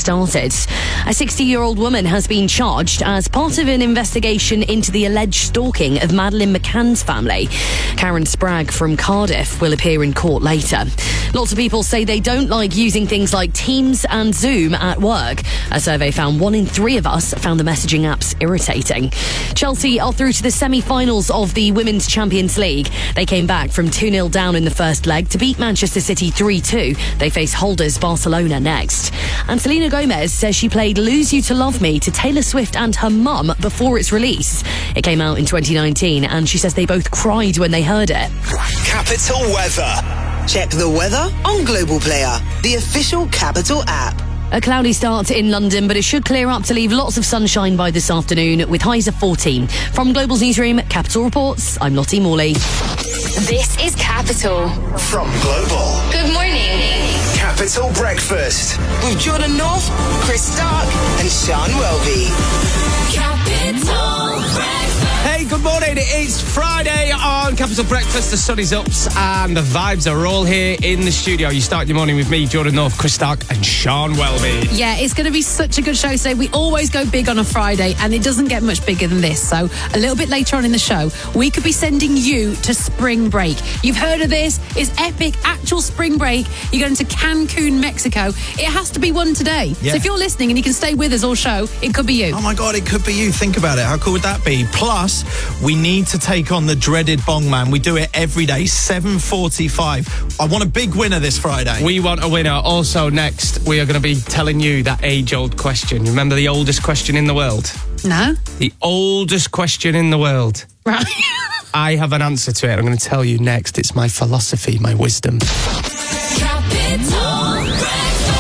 started. A 60-year-old woman has been charged as part of an investigation into the alleged stalking of Madeleine McCann's family. Karen Spragg from Cardiff will appear in court later. Lots of people say they don't like using things like Teams and Zoom at work. A survey found 1 in 3 of us found the messaging apps irritating. Chelsea are through to the semi-finals of the Women's Champions League. They came back from 2-0 down in the first leg to beat Manchester City 3-2. They face holders Barcelona next. And Selena Gomez says she played Lose You to Love Me to Taylor Swift and her mum before its release. It came out in 2019 and she says they both cried when they heard it. Capital Weather. Check the weather on Global Player, the official Capital app. A cloudy start in London, but it should clear up to leave lots of sunshine by this afternoon with highs of 14. From Global's newsroom, Capital Reports, I'm Lottie Morley. This is Capital. From Global. Good morning. Capital Breakfast with Jordan North, Chris Stark and Sean Welby. Capital Breakfast. Hey, good morning. It's Friday on Capital Breakfast. The sun is up and the vibes are all here in the studio. You start your morning with me, Jordan North, Chris Stark and Sean Welby. Yeah, it's going to be such a good show today. We always go big on a Friday and it doesn't get much bigger than this. So a little bit later on in the show, we could be sending you to spring break. You've heard of this. It's epic, actual spring break. You're going to Cancun, Mexico. It has to be one today. Yeah. So if you're listening and you can stay with us all show, it could be you. Oh my God, it could be you. Think about it. How cool would that be? Plus, we need to take on the dreaded Bong Man. We do it every day, 7:45. I want a big winner this Friday. We want a winner. Also, next, we are going to be telling you that age-old question. Remember the oldest question in the world? No? The oldest question in the world. Right. I have an answer to it. I'm going to tell you next. It's my philosophy, my wisdom. Capital Breakfast.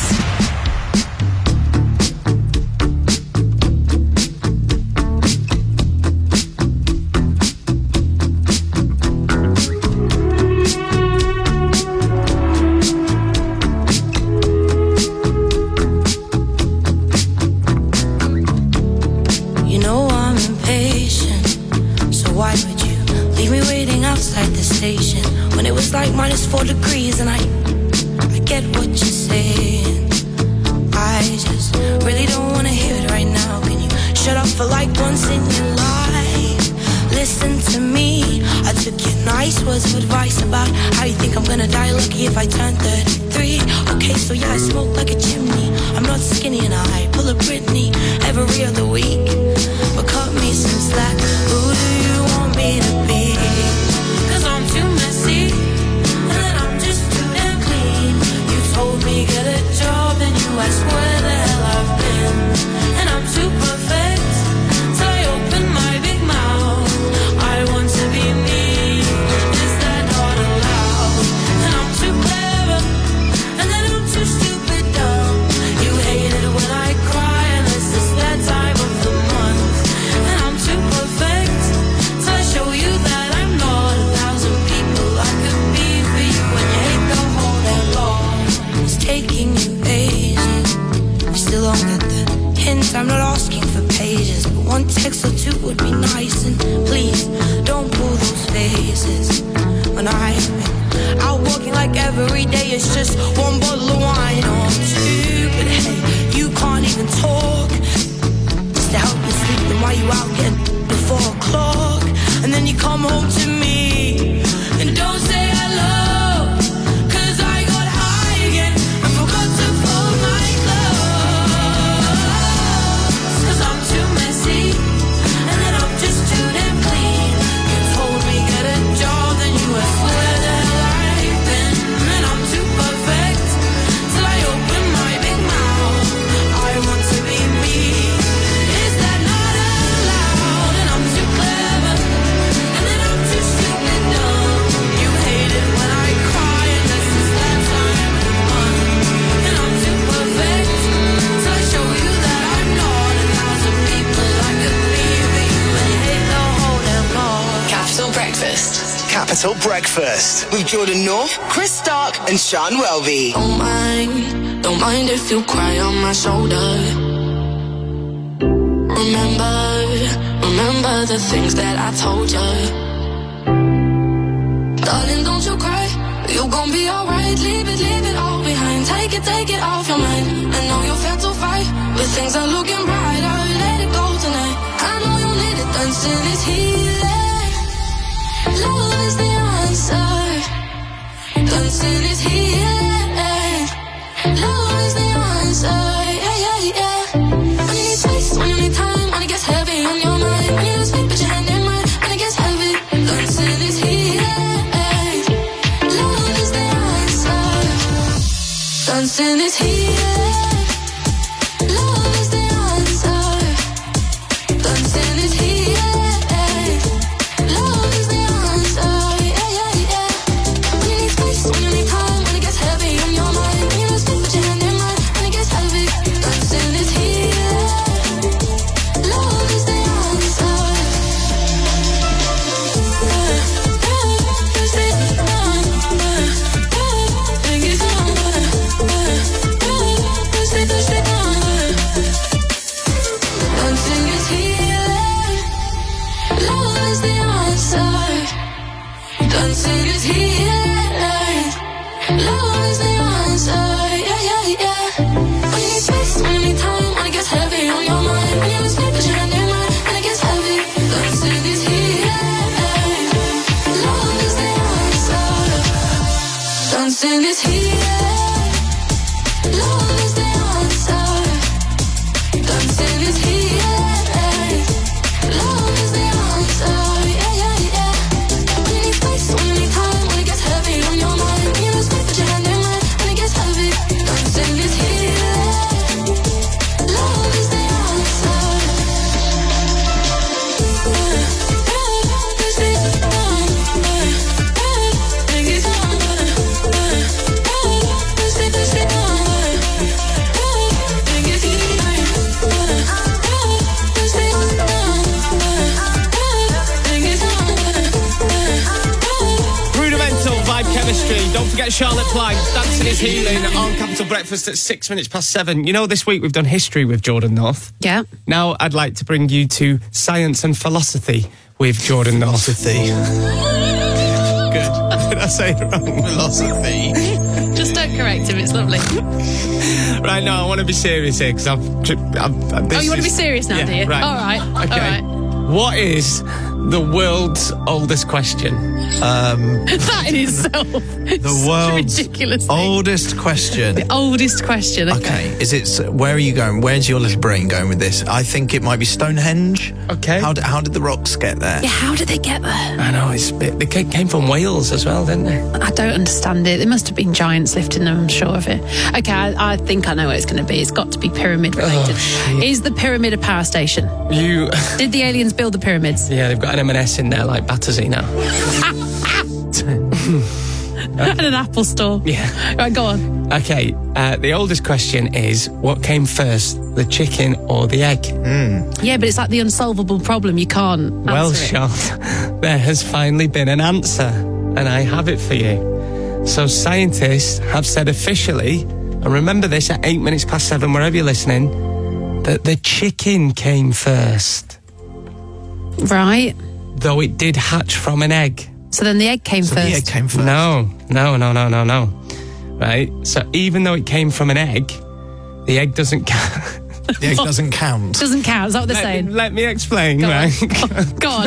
You know I'm impatient, so why would you leave me waiting outside the station when it was like -4 degrees? And I get what you're saying. I just really don't want to hear it right now. Can you shut up for like once in your life? Listen to me. I took your nice words of advice about how you think I'm gonna die lucky if I turn 33. Okay, so yeah, I smoke like a chimney. I'm not skinny and I pull a Britney every other week. But cut me some slack. Who do you want me to be? 'Cause I'm too messy and then I'm just too damn clean. You told me get a job and you asked where the hell I've been. And I'm too perfect till I open my big mouth. I want to be me. Is that not allowed? And I'm too clever and then I'm too stupid dumb. You hate it when I cry unless it's that time of the month. And I'm too perfect till I show you that I'm not 1,000 people I could be for you. When you hate the whole damn long. It's taking you ages. You still don't get the hint. I'm not asking for pages, but one text or two would be nice. And please don't pull those faces when I've been out walking like every day it's just one bottle of wine. Oh, I'm stupid. Hey, you can't even talk. Just to help you sleep, then why you out getting before 4 o'clock? And then you come home to me and don't say hello. 'Cause I got high again and forgot to fold my clothes. 'Cause I'm too messy and then I'm just too damn clean. You told me get a job, then you asked where the hell I've been. And I'm too perfect till I open my big mouth. I want to be me. Is that not allowed? And I'm too clever and then I'm too stupid dumb. You hate it when I cry unless it's that time of the month. And I'm too perfect till I show you that I'm not 1,000 people I could be for you. And you hate the whole damn lot. Capital Breakfast. Capital Breakfast with Jordan North, Chris Stark and Sean Welby. Don't mind if you cry on my shoulder. Remember the things that I told you. Darling, don't you cry. You gon' be alright. Leave it all behind. Take it off your mind. I know you felt too stars are looking brighter. Let it go tonight. I know you need it. Dancing is healing. Love is the answer. Dancing is healing. Love is the answer. Yeah, yeah, yeah. When you need space, when you need time, when it gets heavy on your mind, when you lose sleep, put your hand in mine, when it gets heavy. Dancing is healing. Love is the answer. Dancing is healing. Love is the answer. Dancing is healing. Love is the answer. Yeah, yeah, yeah. When you need space, when you need time, when it gets heavy on your mind, when you lose sleep, put your hand in mine, when it gets heavy. Dancing is healing. Love is the answer. Dancing is healing. Love is the answer. Dancing is healing. Love is the answer. Yeah, yeah, yeah. When you need space, when you need time, when it gets heavy on your mind, when you lose sleep, put your hand in mine, when it gets heavy. Dancing is healing. Love is the answer. Dancing is healing. Love is the answer. Dancing is healing. Love is the answer. Yeah, yeah, yeah. When you need space, when you need time, when it gets heavy on your mind, when you lose sleep, put your hand in mine, when it gets heavy. Dancing is healing. Love is the answer. Rudimental Vibe Chemistry. Don't forget Charlotte Plank. Dancing is healing on Capital Breakfast at 6 minutes past 7. You know, this week we've done history with Jordan North. Yeah. Now I'd like to bring you to science and philosophy with Jordan North. Philosophy. Good. Did I say it wrong? Philosophy. Just don't correct him, it's lovely. Right, no, I want to be serious here because Oh, you want to be serious now, yeah, do you? right. All right. Okay. All right. What is the world's oldest question? That in itself is The world's ridiculous thing. oldest question. Oldest question. Okay, is it? Where are you going? Where's your little brain going with this? I think it might be Stonehenge. Okay. How did the rocks get there? Yeah, how did they get there? I know, they came from Wales as well, didn't they? I don't understand it. There must have been giants lifting them, I'm sure of it. Okay, I think I know what it's going to be. It's got to be pyramid related. shit. Is the pyramid a power station? You... Did the aliens build the pyramids? Yeah, they've got an M&S in there like Battersea now. And an Apple store. Yeah. Right, go on. Okay, the oldest question is, what came first, the chicken or the egg? Yeah, but it's like the unsolvable problem. You can't Well, answer it. Sean, there has finally been an answer, and I have it for you. So scientists have said officially, and remember this at 8 minutes past 7, wherever you're listening, that the chicken came first, Right. though it did hatch from an egg. So then the egg came So first. the egg came first. No. Right? So even though it came from an egg, the egg doesn't count. The egg doesn't count. Doesn't count. Is that what they're saying? Let me explain, Go right? on. Go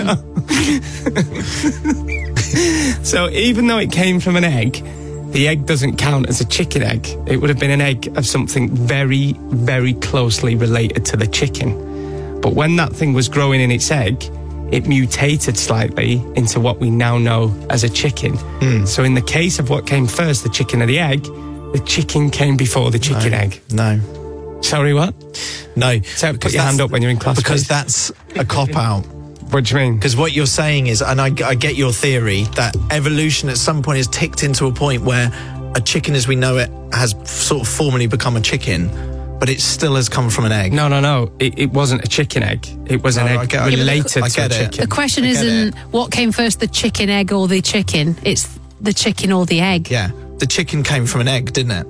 on. So even though it came from an egg, the egg doesn't count as a chicken egg. It would have been an egg of something very, very closely related to the chicken. But when that thing was growing in its egg, it mutated slightly into what we now know as a chicken. So in the case of what came first, the chicken or the egg, the chicken came before the chicken egg. No. Sorry, what? No. So put Because your hand that's- up when you're in class, Because please. that's a cop-out. What do you mean? Because what you're saying is, and I get your theory, that evolution at some point has ticked into a point where a chicken as we know it has sort of formally become a chicken, but it still has come from an egg. No. It wasn't a chicken egg. It was an No, I egg get- I related to a get it. chicken. The question I get isn't what came first, the chicken, egg, or the chicken. It's the chicken or the egg. Yeah. The chicken came from an egg, didn't it?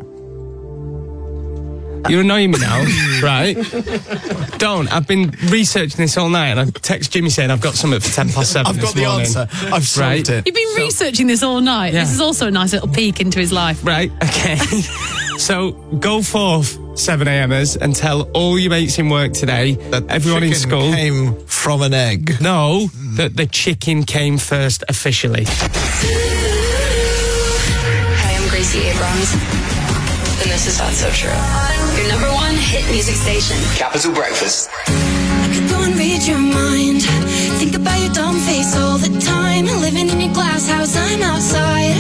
You're annoying me now, right? Don't. I've been researching this all night, and I text Jimmy saying I've got something for 10 past 7 I've got this the morning. answer. I've solved Right. it. You've been researching this all night. Yeah. This is also a nice little peek into his life. Right, okay. So go forth 7amers, and tell all your mates in work today that everyone in Chicken school came from an egg. know that the chicken came first officially. Hi, I'm Gracie Abrams, and this is That's So True. Your number one hit music station. Capital Breakfast. I could go and read your mind. Think about your dumb face all the time. Living in your glass house, I'm outside.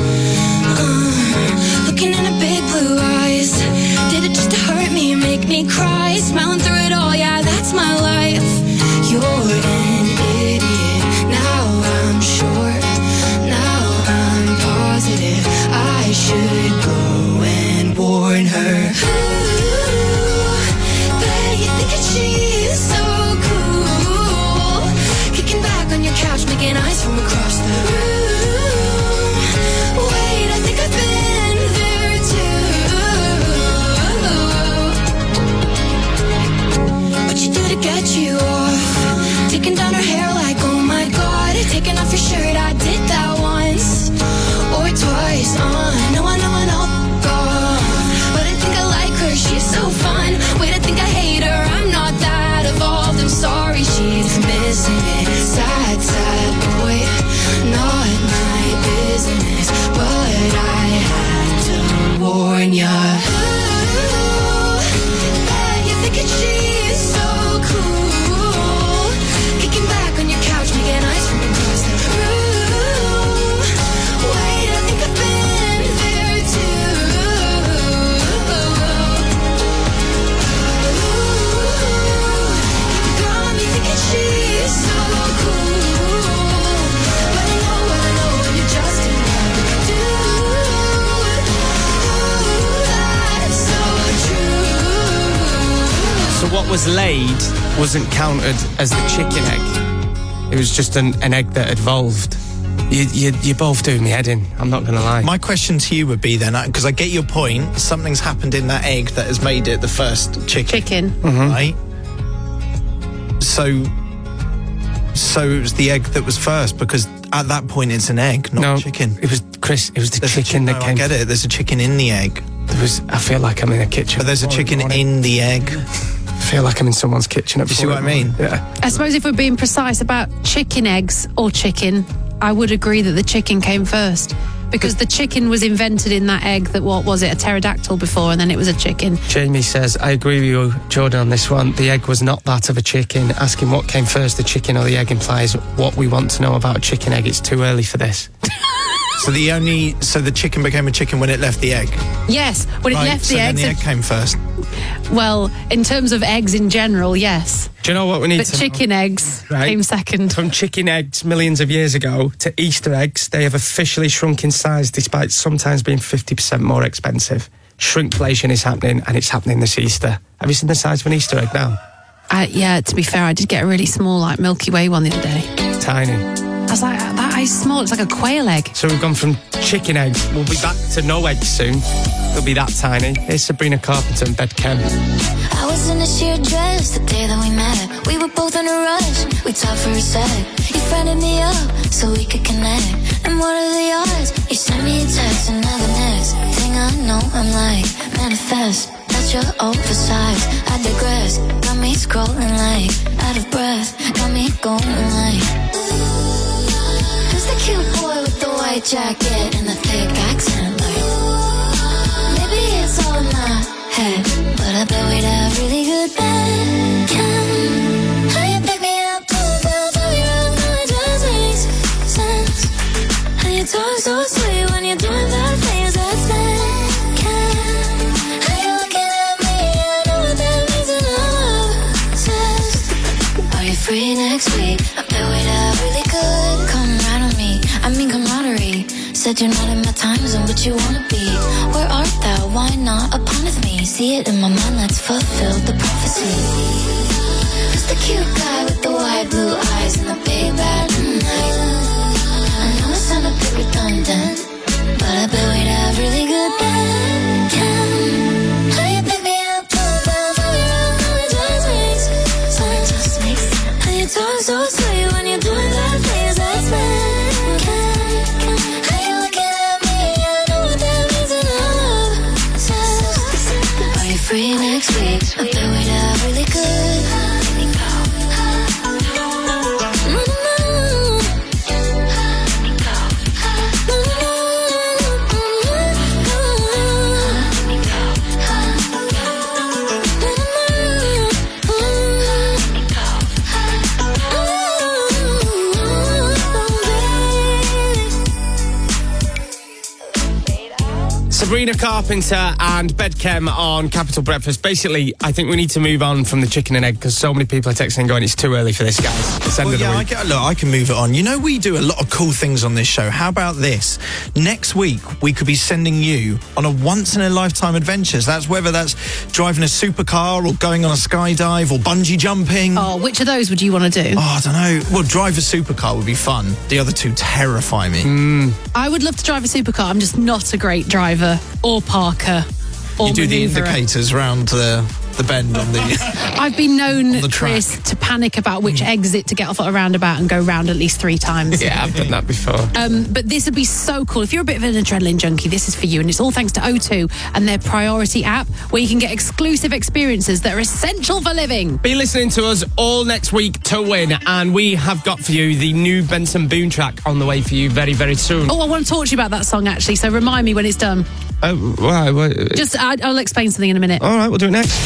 Looking in her big blue eyes. Did it just to hurt me, make me cry? Smiling through it all, yeah, that's my life. You're an idiot. Now I'm sure. Now I'm positive. I should go and warn her. Bet you think that she's so cool. Kicking back on your couch, making eyes from across the room. Wait, I think I've been there too. What you do to get you off? Taking down her hair like, oh my god. Taking off your shirt, I did that once or twice. I know, God. But I think I like her, she's so fun. Wait, I think I hate her, I'm not that evolved. I'm sorry, she's missing it. Sad, sad boy, not my business. But I had to warn ya. You think that she's so cool. Kicking back on your couch, making eyes from across the room. Wait, I think I've been there too. Got me thinking she's so cool. But I know you're just in love. Dude, that's so true. So what was laid wasn't counted as the chicken egg. It was just an egg that evolved. You're both doing me head in, I'm not going to lie. My question to you would be then, because I get your point, something's happened in that egg that has made it the first chicken. Right? So it was the egg that was first, because at that point it's an egg, not a chicken. It was, Chris, it was the chicken that came. I get it, there's a chicken in the egg. I feel like I'm in a kitchen. But there's a chicken in the egg. I feel like I'm in someone's kitchen. You see what I mean? Yeah. I suppose if we're being precise about chicken eggs or chicken, I would agree that the chicken came first. Because the chicken was invented in that egg that, what was it, a pterodactyl before, and then it was a chicken. Jamie says, I agree with you, Jordan, on this one. The egg was not that of a chicken. Asking what came first, the chicken or the egg, implies what we want to know about a chicken egg. It's too early for this. So the chicken became a chicken when it left the egg? Yes, when it left the egg. Then the egg came first? Well, in terms of eggs in general, yes. Do you know what we need but to chicken know? Eggs came second. From chicken eggs millions of years ago to Easter eggs, they have officially shrunk in size despite sometimes being 50% more expensive. Shrinkflation is happening, and it's happening this Easter. Have you seen the size of an Easter egg now? Yeah, to be fair, I did get a really small, like, Milky Way one the other day. Tiny. I was like, that is small. It's like a quail egg. So we've gone from chicken eggs. We'll be back to no eggs soon. They'll be that tiny. Here's Sabrina Carpenter and Bed Chem. I was in a sheer dress the day that we met. We were both in a rush. We talked for a sec. You friended me up so we could connect. And what are the odds? You sent me a text and now the next thing I know, I'm like, manifest. That's your oversized. I digress. Got me scrolling like out of breath. Got me going like, who's the cute boy with the white jacket and the thick accent? Like, maybe it's all in my head, but I bet we'd have really good bed. How you pick me up, pull down, throw your arms, now it just makes sense. How you talk so sweet when you're doing bad things, that's bad. How you looking at me, I know what that means and I'm obsessed. Are you free next week? I bet we'd have really good camaraderie. I mean camaraderie. Said you're not in my time zone, but you wanna be. Where art thou? Why not upon with me? See it in my mind, let's fulfill the prophecy. Who's the cute guy with the wide blue eyes and the big bad night? I know it sound a bit redundant, but I bet we'd have really good bed. How you pick me up, pull down, throw your arms, now it just makes sense. How you talk so sweet when you're doing bad things, that's bad. Free Sabrina Carpenter and Bedchem on Capital Breakfast. Basically, I think we need to move on from the chicken and egg because so many people are texting going, it's too early for this, guys. It's end of the week. I can move it on. You know, we do a lot of cool things on this show. How about this? Next week, we could be sending you on a once-in-a-lifetime adventures. Whether that's driving a supercar or going on a skydive or bungee jumping. Oh, which of those would you want to do? Oh, I don't know. Well, drive a supercar would be fun. The other two terrify me. I would love to drive a supercar. I'm just not a great driver or parker or You do the manoeuvrer. indicators round the bend on the... I've been known, on the track. Chris, to panic about which exit to get off at a roundabout and go round at least 3 times. Yeah, I've done that before. But this would be so cool. If you're a bit of an adrenaline junkie, this is for you. And it's all thanks to O2 and their Priority app, where you can get exclusive experiences that are essential for living. Be listening to us all next week to win. And we have got for you the new Benson Boone track on the way for you very, very soon. Oh, I want to talk to you about that song, actually. So remind me when it's done. Why? I'll explain something in a minute. All right, we'll do it next.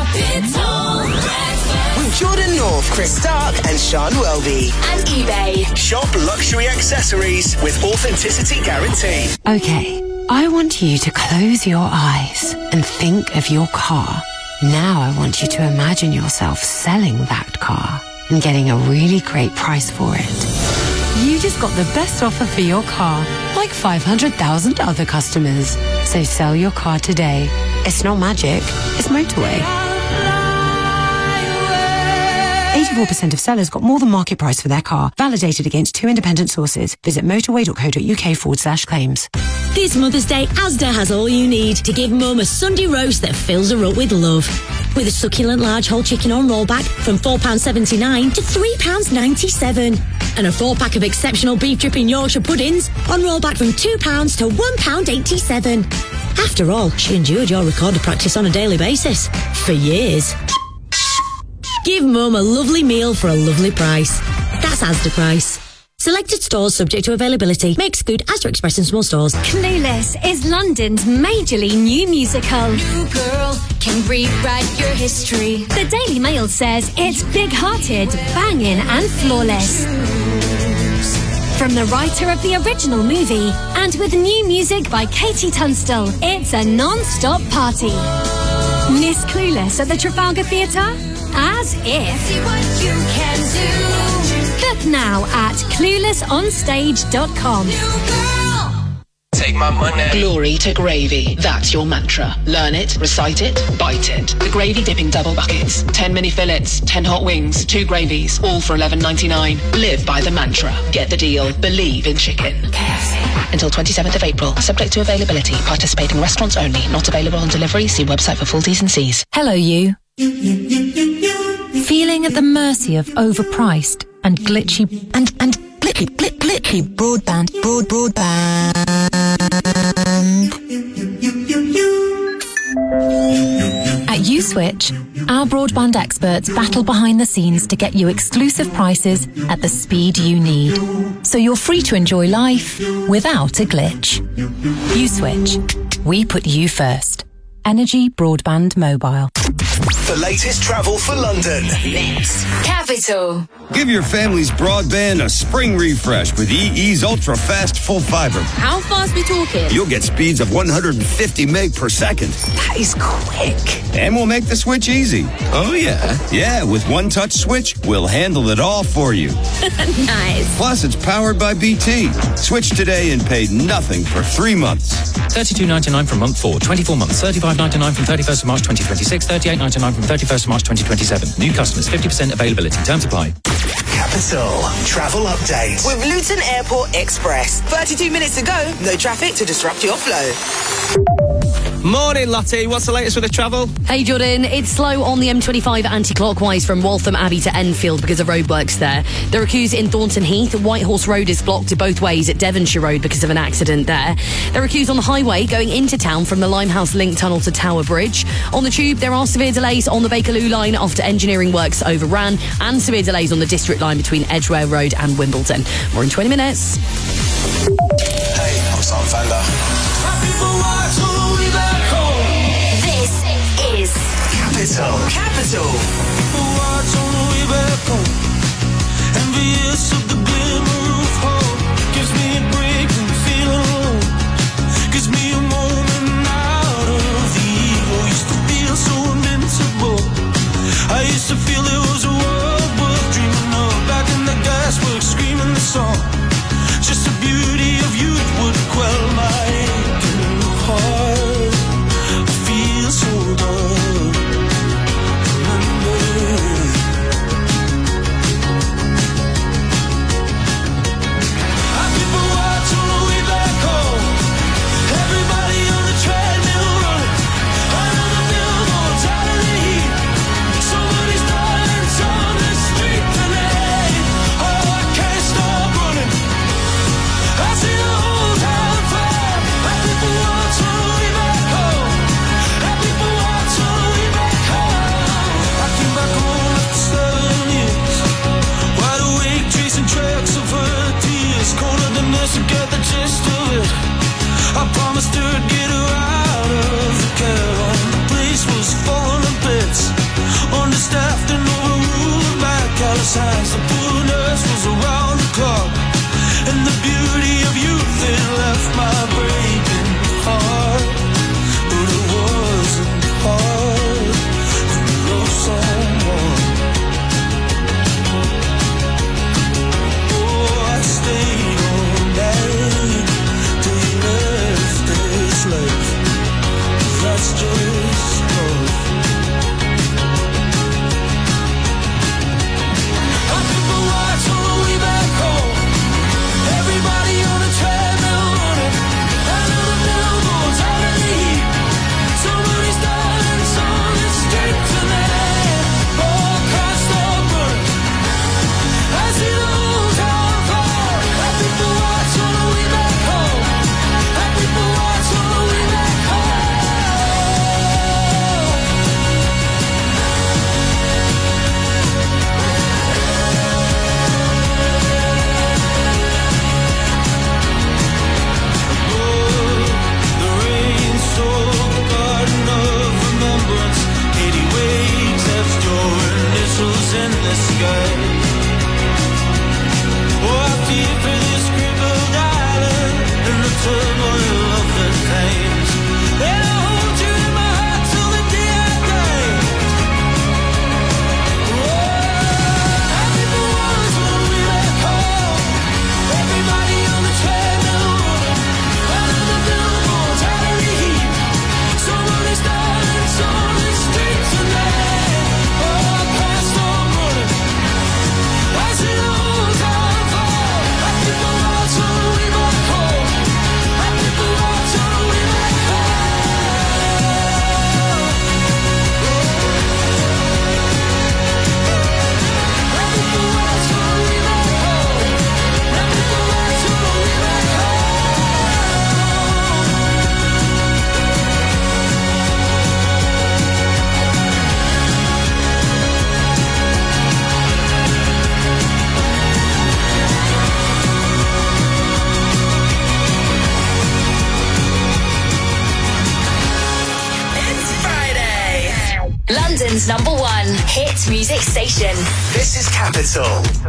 With Jordan North, Chris Stark and Sean Welby. And eBay. Shop luxury accessories with authenticity guarantee. Okay, I want you to close your eyes and think of your car. Now I want you to imagine yourself selling that car and getting a really great price for it. You just got the best offer for your car, like 500,000 other customers. So sell your car today. It's not magic, it's motorway. 84% of sellers got more than market price for their car, validated against 2 independent sources. Visit motorway.co.uk/claims. This Mother's Day, Asda has all you need to give Mum a Sunday roast that fills her up with love. With a succulent large whole chicken on rollback from £4.79 to £3.97. And a 4-pack of exceptional beef dripping Yorkshire puddings on rollback from £2 to £1.87. After all, she endured your recorder practice on a daily basis. For years. Give Mum a lovely meal for a lovely price. That's Asda price. Selected stores subject to availability. Makes good Asda Express in small stores. Clueless is London's majorly new musical. New girl can rewrite your history. The Daily Mail says it's big-hearted, banging and flawless. From the writer of the original movie, and with new music by Katie Tunstall, it's a non-stop party. Miss Clueless at the Trafalgar Theatre? As if. See what you can do. Book now at cluelessonstage.com. Take my money. Glory to gravy. That's your mantra. Learn it, recite it, bite it. The gravy dipping double buckets. 10 mini fillets, 10 hot wings, 2 gravies, all for $11.99. Live by the mantra. Get the deal. Believe in chicken. KFC. Until 27th of April. Subject to availability. Participating restaurants only. Not available on delivery. See website for full T&Cs. Hello, you. Feeling at the mercy of overpriced and glitchy glitchy broadband. At USwitch, our broadband experts battle behind the scenes to get you exclusive prices at the speed you need, so you're free to enjoy life without a glitch. USwitch. We put you first. Energy Broadband Mobile. The latest travel for London. Next. Capital. Give your family's broadband a spring refresh with EE's Ultra Fast Full Fiber. How fast we talking? You'll get speeds of 150 meg per second. That is quick. And we'll make the switch easy. Oh, yeah? Yeah, with one touch switch, we'll handle it all for you. Nice. Plus, it's powered by BT. Switch today and pay nothing for 3 months. $32.99 from month 4, 24 months, $35.99 from 31st of March 2026, $38.99 from 31st of March 2027. New customers, 50% availability. Terms apply. Capital Travel Update. With Luton Airport Express. 32 minutes to go, no traffic to disrupt your flow. Morning, Lottie. What's the latest with the travel? Hey, Jordan. It's slow on the M25 anti-clockwise from Waltham Abbey to Enfield because of roadworks there. There are queues in Thornton Heath. Whitehorse Road is blocked both ways at Devonshire Road because of an accident there. There are queues on the highway going into town from the Limehouse Link Tunnel to Tower Bridge. On the tube, there are severe delays on the Bakerloo line after engineering works overran, and severe delays on the District line between Edgware Road and Wimbledon. More in 20 minutes. Hey, I'm Sam Fender. This is Capital. Envious of the glimmer of hope. Gives me a break from feeling alone. Gives me a moment one hit music station. This is Capital.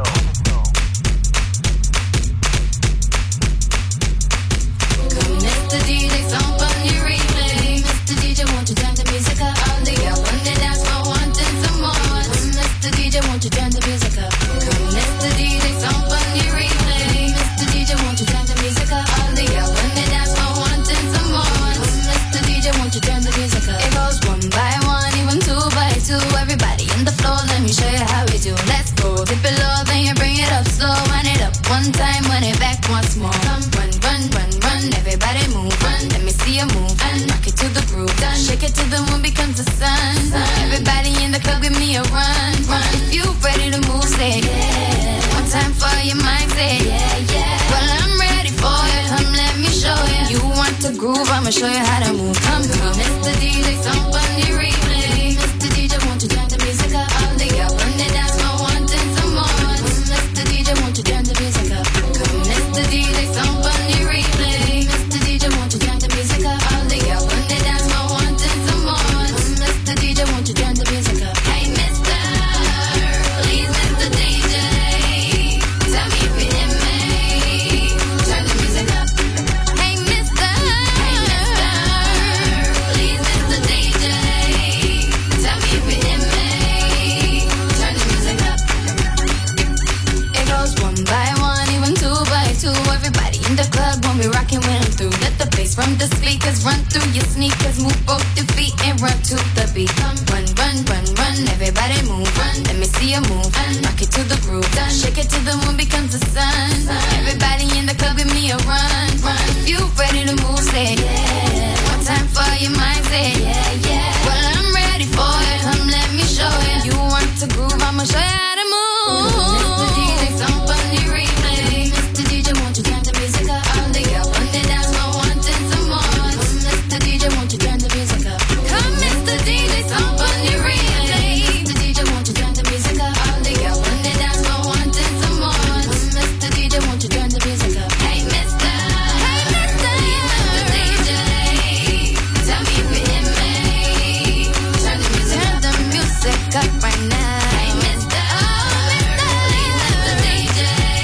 Mr. DJ, some fun you replay. Mr. DJ, won't you turn the music up? All the girl when they dance for wanting some more. Mr. DJ, won't you turn the music up? Mr. DJ, some fun you replay. Mr. DJ, won't you turn the music up? All the girl when they dance for wanting some more. Mr. DJ, won't you turn the music up? It goes one by one, even two by two. Everybody in the floor, let me show you how we do. Let's go. Dip it low, then you bring it up slow. Wind it up one time, wind it back once more. Come, run, run, run, run. Everybody move, run. Let me see you move and rock it to the groove. Done. Shake it till the moon becomes the sun. Everybody in the club, give me a run, run. If you ready to move, say yeah. One time for your mind, say yeah, yeah. Well, I'm ready for you. Come, let me show you. You want to groove? I'ma show you how to move. Come, Mr. DJ, some fun you replay. Mr. DJ, won't you turn the music up? All the girl when they dance for wanting some more. Mr. DJ, won't you turn the music up? Come, Mr. DJ, some fun you replay. Mr. DJ, won't you turn the music up? All the girl when they dance for wanting some more. Mr. DJ, won't you turn the music up? Hey, Mr. Please, Mr. DJ, tell me if you hear me. Turn the music up. Hey, Mr. Please, Mr. DJ, tell me if you hear me. Turn the music up. It goes one by one, even two by two. Everybody in the club when we rockin' when I'm through. Let the bass from the speakers run through your sneakers. Move both your feet and run to the beat. Come, run, run, run, run. Everybody move, run. Let me see you move and rock it to the groove. Done. Shake it till the moon becomes the sun. Everybody in the club, give me a run, run. If you ready to move, say yeah. One time for your mind, say yeah, yeah. Well, I'm ready for you. Come, let me show you. You want to groove? I'ma show you how to move. Mr. DJ, some fun you replay. Mr. DJ, won't you turn the music up? All the girl when they dance for wanting some more. Mr. DJ, won't you turn the music up? Come, Mr. DJ, some fun you replay. Mr. DJ, won't you turn the music up? All the girl when they dance for wanting some more. Mr. DJ, won't you turn the music up? Hey, Mr. DJ, tell me if you hear me. Turn the music up right now. Hey, Mr. Please, Mr. DJ,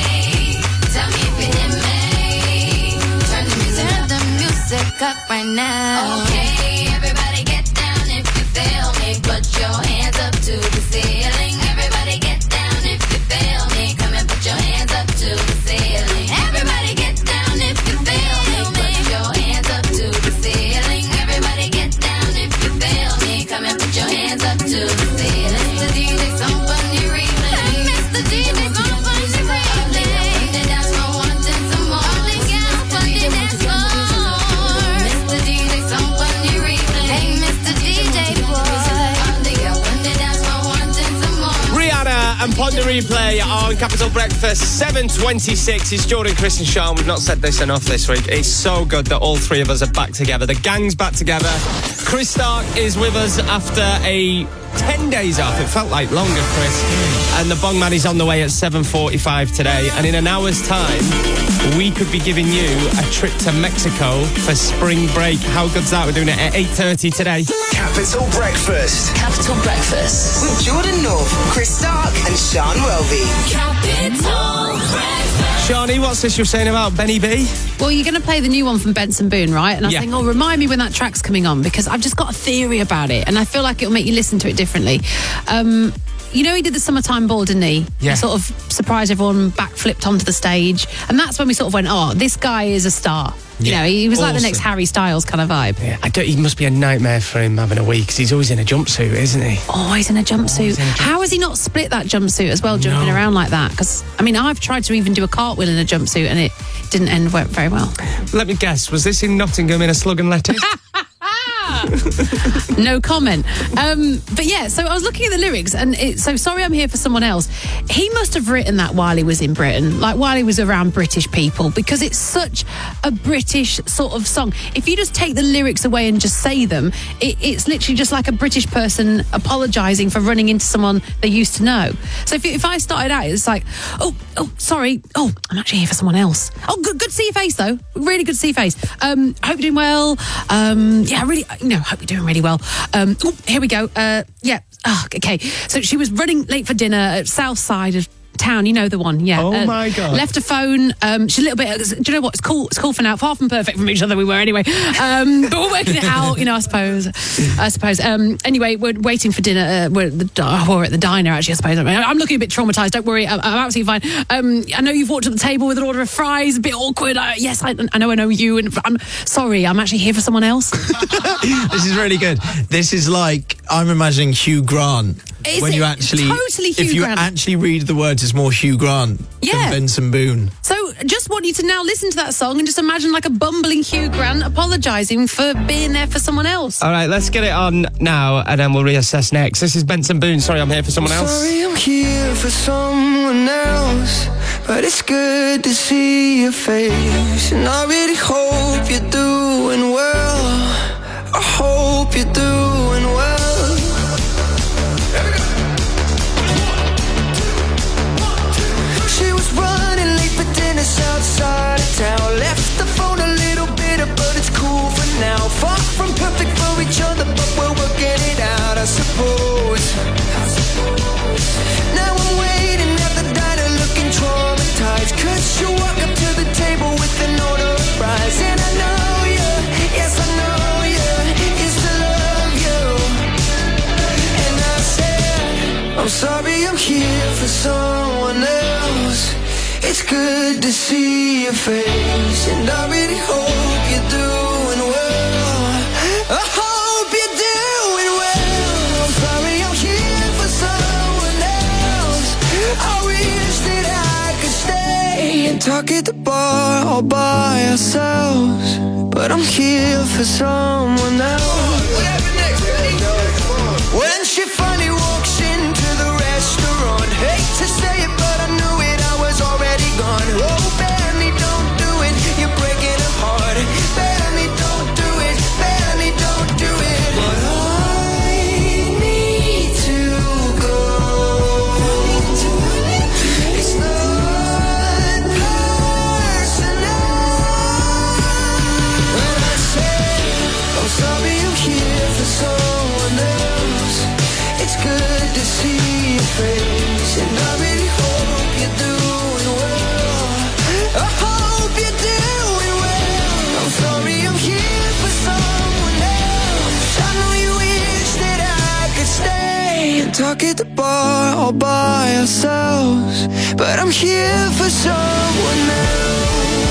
tell me if you hear me. Turn the music up right now. Okay, everybody get down if you feel me. Put your hands up to the ceiling. Everybody get down if you feel me. Come and put your hands up to the ceiling. Everybody get down if you feel me. Put your hands up to the ceiling. Everybody get down if you feel me. Come and put your hands up to the ceiling. Mr. DJ, some fun you replay. Mr. DJ, some fun you replay. They dance for wanting some more. All the girls for the dance floor. Mr. DJ, some fun you replay. Hey, Mr. DJ, boy. All the girls when they dance for wanting some more. Rihanna and Ponder Replay on Capital Breakfast, 7:26. It's Jordan, Chris and Sean. We've not said this enough this week. It's so good that all three of us are back together. The gang's back together. Chris Stark is with us after a 10 days off. It felt like longer, Chris. And the Bong Man is on the way at 7:45 today. And in an hour's time, we could be giving you a trip to Mexico for spring break. How good's that? We're doing it at 8:30 today. Capital Breakfast. Capital Breakfast with Jordan North, Chris Stark and Sean Welby. Capital Breakfast. Shawnee, what's this you're saying about Benny B? Well, you're going to play the new one from Benson Boone, right? And I was Yeah. thinking, oh, remind me when that track's coming on, because I've just got a theory about it, and I feel like it'll make you listen to it differently. You know, he did the Summertime Ball, didn't he? Yeah. He sort of surprised everyone, backflipped onto the stage. And that's when we sort of went, oh, this guy is a star. You know, he was like the next Harry Styles kind of vibe. Yeah, he must be a nightmare for him having a week, because he's always in a jumpsuit, isn't he? Always in a jumpsuit. How has he not split that jumpsuit as well, jumping around like that? Because, I mean, I've tried to even do a cartwheel in a jumpsuit, and it didn't end very well. Let me guess, was this in Nottingham in a slug and lettuce? No comment. But yeah, so I was looking at the lyrics, and so Sorry I'm Here for Someone Else. He must have written that while he was in Britain, like while he was around British people, because it's such a British sort of song. If you just take the lyrics away and just say them, it's literally just like a British person apologising for running into someone they used to know. So if I started out, it's like, oh, sorry. Oh, I'm actually here for someone else. Oh, good to see your face, though. Really good to see your face. Hope you're doing well. Yeah, really, hope you're doing really well. Here we go. Okay. So she was running late for dinner at South Side of town, you know the one, yeah. Oh my God. Left her phone. She's a little bit. Do you know what? It's cool for now. Far from perfect from each other we were anyway. But we're working it out, I suppose. Anyway, we're waiting for dinner. We're at the diner, actually, I suppose. I'm looking a bit traumatised. Don't worry, I'm absolutely fine. I know you've walked to the table with an order of fries. A bit awkward. Yes, I know you. And I'm sorry. I'm actually here for someone else. This is really good. This is like I'm imagining Hugh Grant. When you actually, totally Hugh if you Grant. actually read the words, it's more Hugh Grant than Benson Boone. So just want you to now listen to that song and just imagine like a bumbling Hugh Grant apologising for being there for someone else. All right, let's get it on now and then we'll reassess next. This is Benson Boone. Sorry, I'm here for someone else. Sorry, I'm here for someone else, but it's good to see your face, and I really hope you're doing well. I hope you're doing well. She was running late for dinner outside of town. Left the phone a little bitter, but it's cool for now. Far from perfect for each other, but we're working it out, I suppose. Now I'm waiting at the diner looking traumatized, 'cause she walked up to the table with an order of fries. And I know you, yes I know you, used to love you. And I said, I'm sorry, I'm here for someone else. It's good to see your face, and I really hope you're doing well. I hope you're doing well. I'm sorry, I'm here for someone else. I wish that I could stay and talk at the bar all by ourselves, but I'm here for someone else. When she finally walks into the restaurant, hate to say it, but I knew it, I was already gone. Oh, Benny, don't do it, you're breaking her heart. Benny, don't do it, Benny, don't do it. But I need to go. It's not personal. When I say, I'm sorry, I'm here for someone else. It's good to see your face, and I really hope you're doing well. I hope you're doing well. I'm sorry, I'm here for someone else. I know you wish that I could stay and talk at the bar all by ourselves, but I'm here for someone else.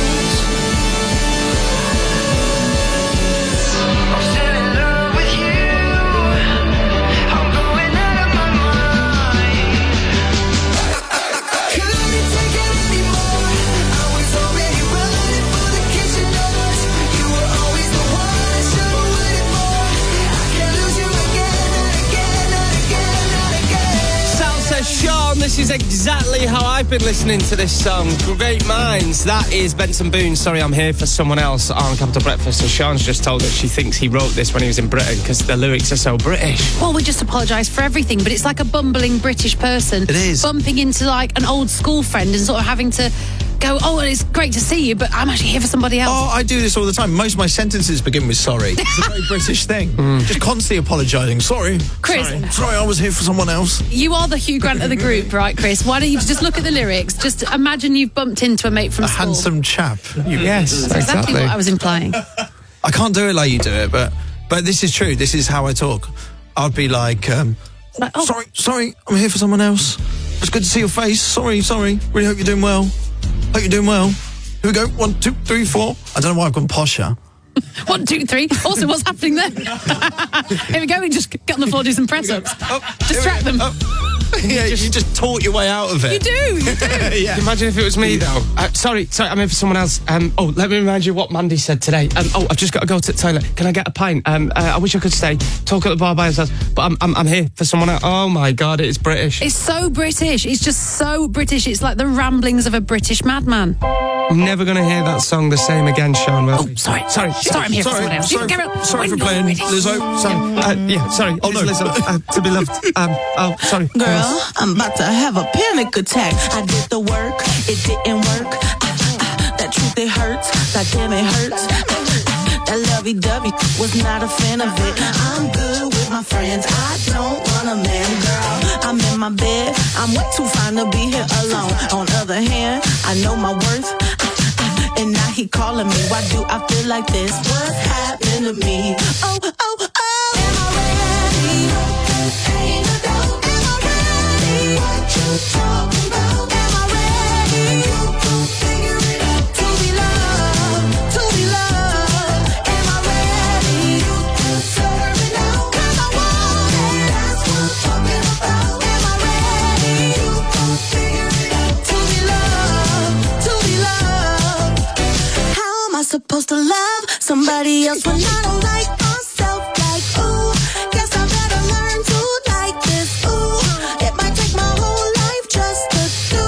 I'm still in love with you. I'm going out of my mind. Couldn't take it anymore. I was already running for the kitchen doors. You were always the one I should have waited for. I can't lose you again, not again, not again, not again. Sal says, Sean, this is exactly how I've been listening to this song. Great minds. That is Benson Boone. Sorry, I'm here for someone else on Capital Breakfast. And Sean's just told us she thinks he wrote this when he was in Britain because the lyrics are so British. Well, we just apologise for everything, but it's like a bumbling British person. It is. Bumping into like an old school friend and sort of having to go, oh, it's great to see you, but I'm actually here for somebody else. Oh, I do this all the time. Most of my sentences begin with sorry. It's a very British thing. Just constantly apologising. Sorry. Chris. Sorry, I was here for someone else. You are the Hugh Grant of the group, right, Chris? Why don't you just look at the lyrics? Just imagine you've bumped into a mate from A school. handsome chap. Yes, That's exactly what I was implying. I can't do it like you do it, but this is true. This is how I talk. I'd be like, sorry, I'm here for someone else. It's good to see your face. Sorry. Really hope you're doing well. Hope you're doing well. Here we go. 1, 2, 3, 4. I don't know why I've gone posher. 1, 2, 3. Also, what's happening there? Here we go. We just get on the floor, do some press-ups. Distract them. Yeah, you just taught your way out of it. You do. Yeah. Imagine if it was me, though. Sorry, I'm here for someone else. Let me remind you what Mandy said today. I've just got to go to the toilet. Can I get a pint? I wish I could stay. Talk at the bar by ourselves. But I'm here for someone else. Oh, my God, it's British. It's so British. It's just so British. It's like the ramblings of a British madman. I'm never going to hear that song the same again, Sean. Oh, sorry, I'm here for someone else. Sorry for playing Lizzo. Sorry. Oh, no. Lizzo, to be loved. Sorry. Girl, I'm about to have a panic attack. I did the work, it didn't work. That truth, it hurts. That damn, it hurts. That lovey-dovey was not a fan of it. I'm good with my friends. I don't want a man, girl. I'm in my bed. I'm way too fine to be here alone. On other hand, I know my worth. And now he calling me. Why do I feel like this? What's happened to me? Oh, oh, oh. Am I ready? Ain't no doubt. Am I ready? What you talking about? Am I ready? You gon' figure it out. To be loved, to be loved. Am I ready? You deserve it now. 'Cause I want it. That's what I'm talking about. Am I ready? You gon' figure it out. To be loved, to be loved. How am I supposed to love somebody else when I don't like myself? Like, ooh, guess I better learn to like this. Ooh, it might take my whole life just to do.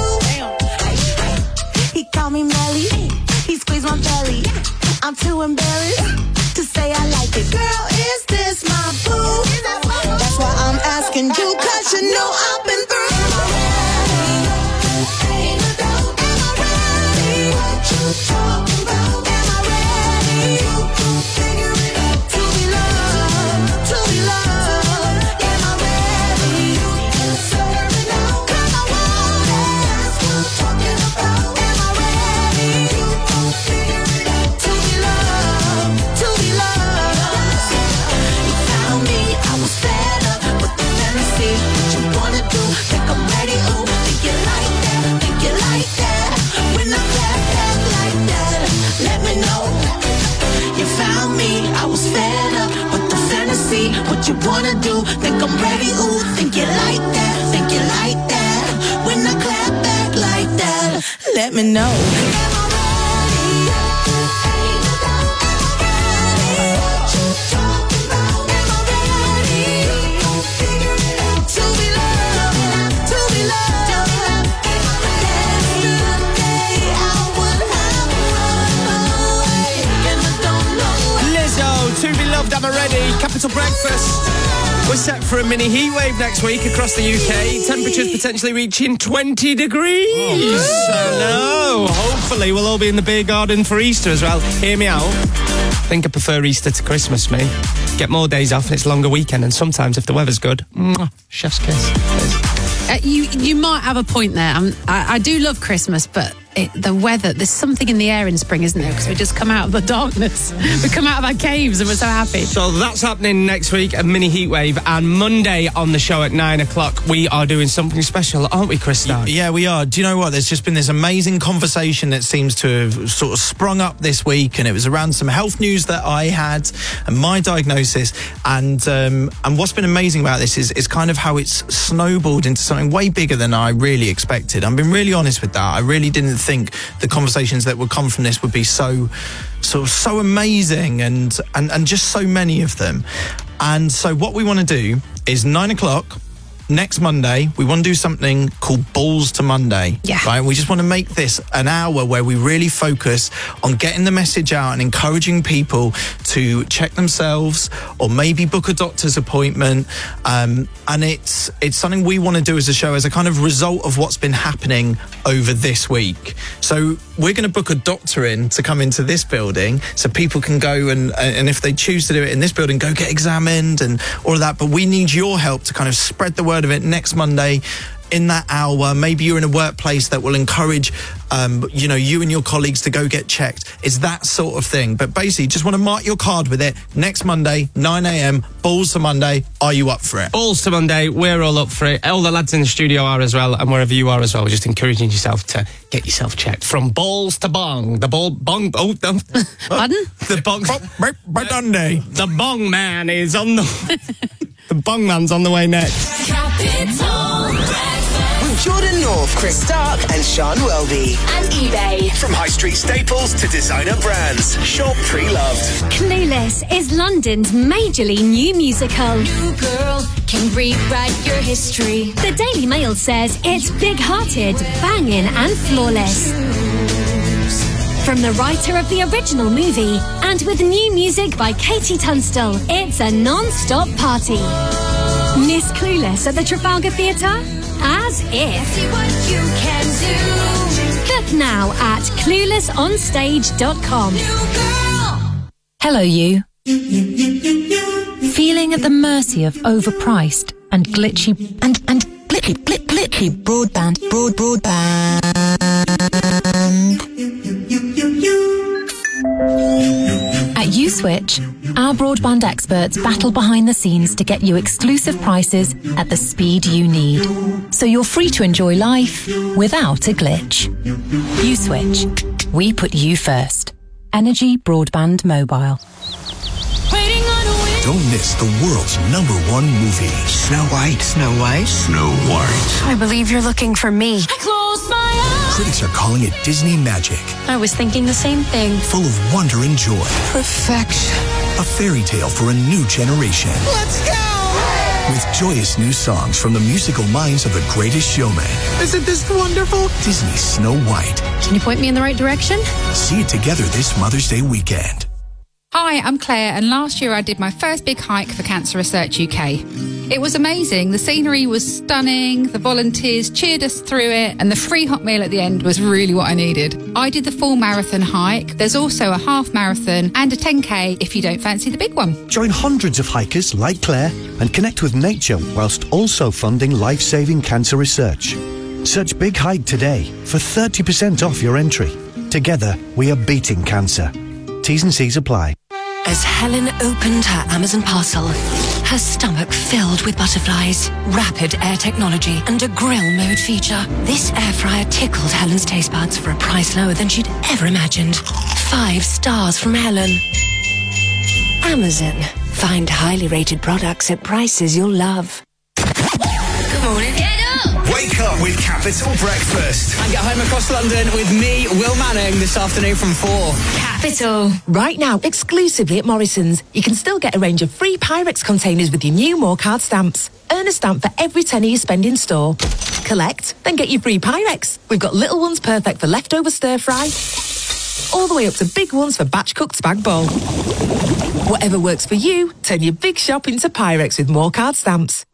He called me Melly, he squeezed my belly. I'm too embarrassed to say I like it. Girl, is this my boo? That's why I'm asking you, 'cause you know I've been through. Am I ready? Ain't no doubt. Am I ready? What you talking about? Am I ready? You gon' figure it out. To be loved, to be loved. Am I ready? You deserve it now. 'Cause I want it. That's what I'm talking about. Am I ready? You gon' figure it out. To be loved, to be loved. You found me, I was fed up with the fantasy. What you wanna do? Think I'm ready? Ooh, think you like that? Think you like that? When I clap back like that, let me know. You found me, I was fed up with the fantasy. What you wanna do? Think I'm ready? Ooh, think you like that? Think you like that? When I clap back like that, let me know. Am I ready? Ain't no doubt. Am I ready? What you talking about? Am I ready? You gon' figure it out. To be loved, to be loved. Am I ready? Yesterday I would have run away, and I don't know why. Lizzo, To Be Loved, Am I Ready? Capital Breakfast. We're set for a mini heat wave next week across the UK. Temperatures potentially reaching 20 degrees. So no, hopefully we'll all be in the beer garden for Easter as well. Hear me out. I think I prefer Easter to Christmas, me. Get more days off and it's a longer weekend, and sometimes if the weather's good, chef's kiss. You might have a point there. I do love Christmas, but the weather, there's something in the air in spring, isn't there? Because we just come out of the darkness. We come out of our caves and we're so happy. So that's happening next week, a mini heatwave. And Monday on the show at 9 o'clock, we are doing something special, aren't we, Chris Stark? Yeah, we are. Do you know what? There's just been this amazing conversation that seems to have sort of sprung up this week, and it was around some health news that I had and my diagnosis. And what's been amazing about this is kind of how it's snowballed into something way bigger than I really expected. I've been really honest with that. I really didn't think the conversations that would come from this would be so amazing and just so many of them. And so what we want to do is 9 o'clock next Monday, we want to do something called Balls to Monday. Yeah. Right? We just want to make this an hour where we really focus on getting the message out and encouraging people to check themselves or maybe book a doctor's appointment. And it's something we want to do as a show as a kind of result of what's been happening over this week. So we're going to book a doctor in to come into this building so people can go and if they choose to do it in this building, go get examined and all of that. But we need your help to kind of spread the word of it next Monday in that hour. Maybe you're in a workplace that will encourage you and your colleagues to go get checked. It's that sort of thing. But basically, just want to mark your card with it. Next Monday, 9 a.m, Balls to Monday. Are you up for it? Balls to Monday, we're all up for it. All the lads in the studio are as well, and wherever you are as well. We're just encouraging yourself to get yourself checked. From balls to bong. The bong. Pardon? The bong. The bong man is on the... The bong man's on the way next. Capital With Jordan North, Chris Stark and Sean Welby. And eBay. From high street staples to designer brands. Shop pre-loved. Clueless is London's majorly new musical. New girl can rewrite your history. The Daily Mail says it's big-hearted, banging and flawless. From the writer of the original movie, and with new music by Katie Tunstall, it's a non-stop party. Miss Clueless at the Trafalgar Theatre? As if. See what you can do. Book now at cluelessonstage.com. Hello, you. Feeling at the mercy of overpriced and glitchy glitchy broadband. At Uswitch, our broadband experts battle behind the scenes to get you exclusive prices at the speed you need, so you're free to enjoy life without a glitch. Uswitch. We put you first. Energy Broadband Mobile. Don't miss the world's #1 movie. Snow White. Snow White. Snow White. I believe you're looking for me. I close my eyes. Critics are calling it Disney magic. I was thinking the same thing. Full of wonder and joy. Perfection. A fairy tale for a new generation. Let's go! With joyous new songs from the musical minds of The Greatest Showman. Isn't this wonderful? Disney's Snow White. Can you point me in the right direction? See it together this Mother's Day weekend. Hi, I'm Claire, and last year I did my first big hike for Cancer Research UK. It was amazing. The scenery was stunning, the volunteers cheered us through it, and the free hot meal at the end was really what I needed. I did the full marathon hike. There's also a half marathon and a 10K if you don't fancy the big one. Join hundreds of hikers like Claire and connect with nature whilst also funding life-saving cancer research. Search Big Hike today for 30% off your entry. Together, we are beating cancer. T's and C's apply. As Helen opened her Amazon parcel, her stomach filled with butterflies, rapid air technology, and a grill mode feature. This air fryer tickled Helen's taste buds for a price lower than she'd ever imagined. 5 stars from Helen. Amazon. Find highly rated products at prices you'll love. Good morning. Get up! Wake up with Capital Breakfast. And get home across London with me, Will Manning, this afternoon from 4. Capital. Right now, exclusively at Morrison's, you can still get a range of free Pyrex containers with your new More Card stamps. Earn a stamp for every tenner you spend in store. Collect, then get your free Pyrex. We've got little ones perfect for leftover stir fry, all the way up to big ones for batch cooked spag bowl. Whatever works for you, turn your big shop into Pyrex with More Card stamps.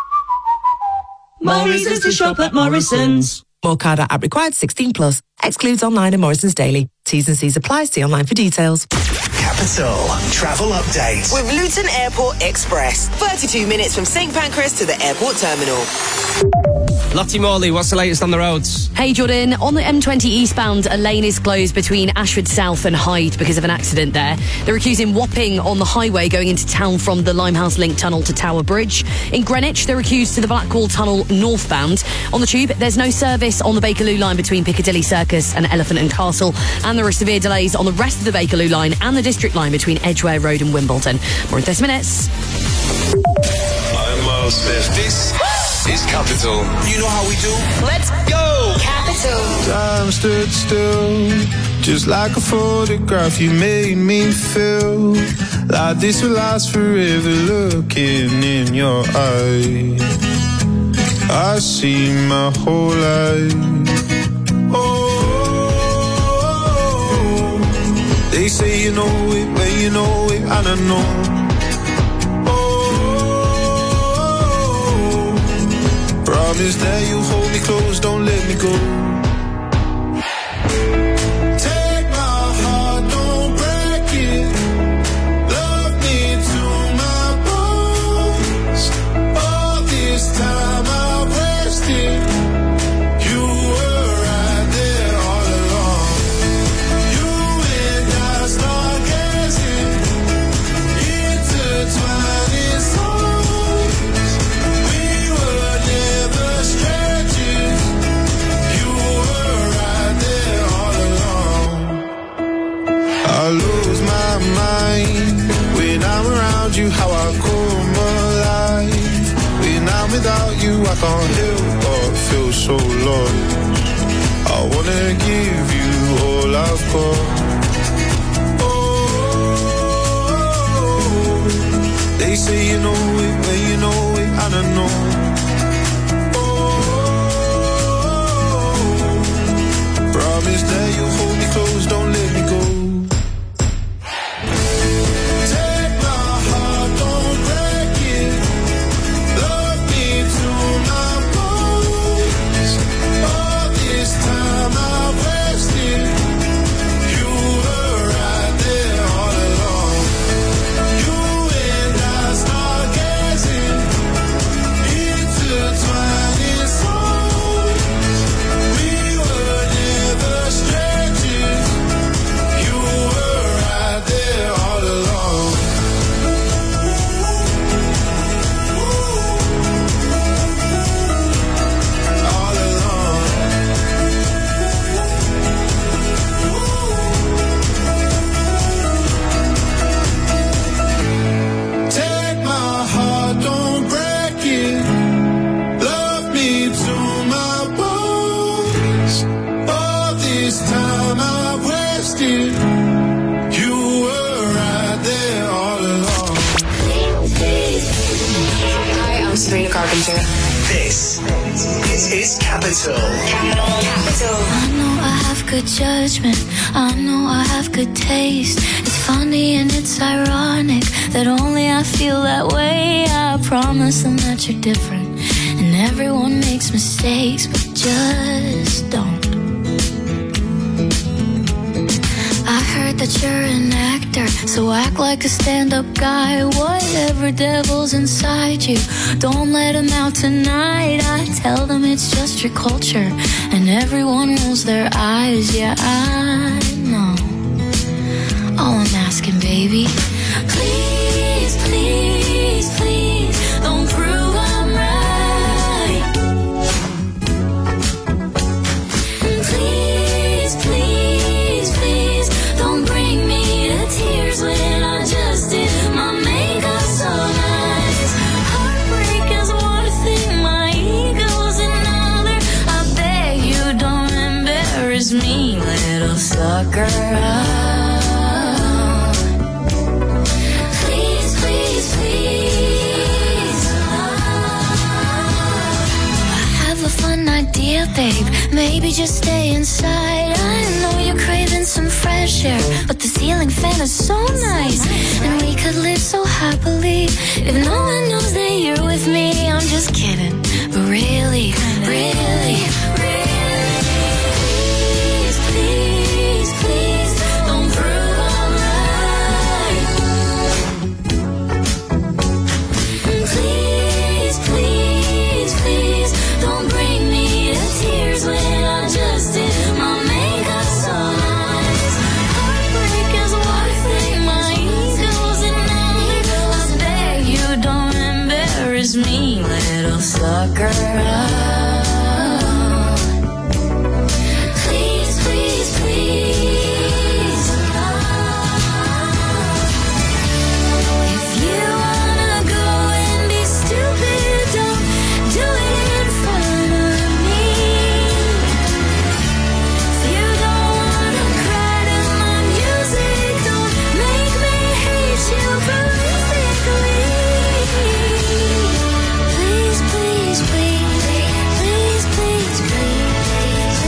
More reasons to shop at Morrison's. More Card app required 16+. Excludes online and Morrison's Daily. T's and C's apply. See online for details. Capital Travel Update with Luton Airport Express. 32 minutes from St Pancras to the airport terminal. Lottie Morley, what's the latest on the roads? Hey Jordan, on the M20 eastbound, a lane is closed between Ashford South and Hyde because of an accident there. They're accusing Wapping on the highway going into town from the Limehouse Link Tunnel to Tower Bridge. In Greenwich, they're accused to the Blackwall Tunnel northbound. On the tube, there's no service on the Bakerloo line between Piccadilly Circus and Elephant and Castle, and there are severe delays on the rest of the Bakerloo line and the District line between Edgware Road and Wimbledon. More in 30 minutes. I'm Miles Smith. This is Capital. You know how we do. Let's go! Capital. Time stood still, just like a photograph. You made me feel like this will last forever. Looking in your eyes, I see my whole life. Oh, they say you know it when you know it, and I know. Promise that you hold me close, don't let me go. Take my heart, don't break it. Love me to my bones. All this time I've wasted. You were right there all along. You and I start gazing, intertwining souls. We were never strangers. You were right there all along. I lose my mind when I'm around you. How I come alive when I'm without you. I can't help but feel so lost. I wanna give you all I've got. Oh, they say you know it when you know it, and I know. Promise that you'll hold me close, don't let me go. Take my heart, don't break it. Love me to my bones. All this time I've wasted. You were right there all along. This is Capital. I know I have good judgment. I know I have good taste. It's funny and it's ironic that only I feel that way. I promise them that you're different, and everyone makes mistakes, but just don't. I heard that you're an actor, so act like a stand-up guy. Whatever devil's inside you, don't let him out tonight. I tell them it's just your culture, and everyone rolls their eyes. Yeah, I know. All I'm asking, baby, please, please, please, don't prove I'm right. Please, please, please, don't bring me to tears when I just did my makeup so nice. Heartbreak is one thing, my ego's another. I beg you don't embarrass me, little sucker. Please, please, please. I have a fun idea, babe. Maybe just stay inside. I know you're craving some fresh air, but the ceiling fan is so nice, and we could live so happily if no one knows that you're with me. I'm just kidding, but really, really, really, please, please, please, don't prove I'm right. Please, please, please, don't bring me to tears when I just did my makeup so nice. Heartbreak is one thing, my ego's another. I beg you don't embarrass me, little sucker. Please, please, please. If you wanna go and be stupid, don't do it in front of me. If you don't wanna cry to my music, don't make me hate you prolifically. Please, please, please, please, please, please,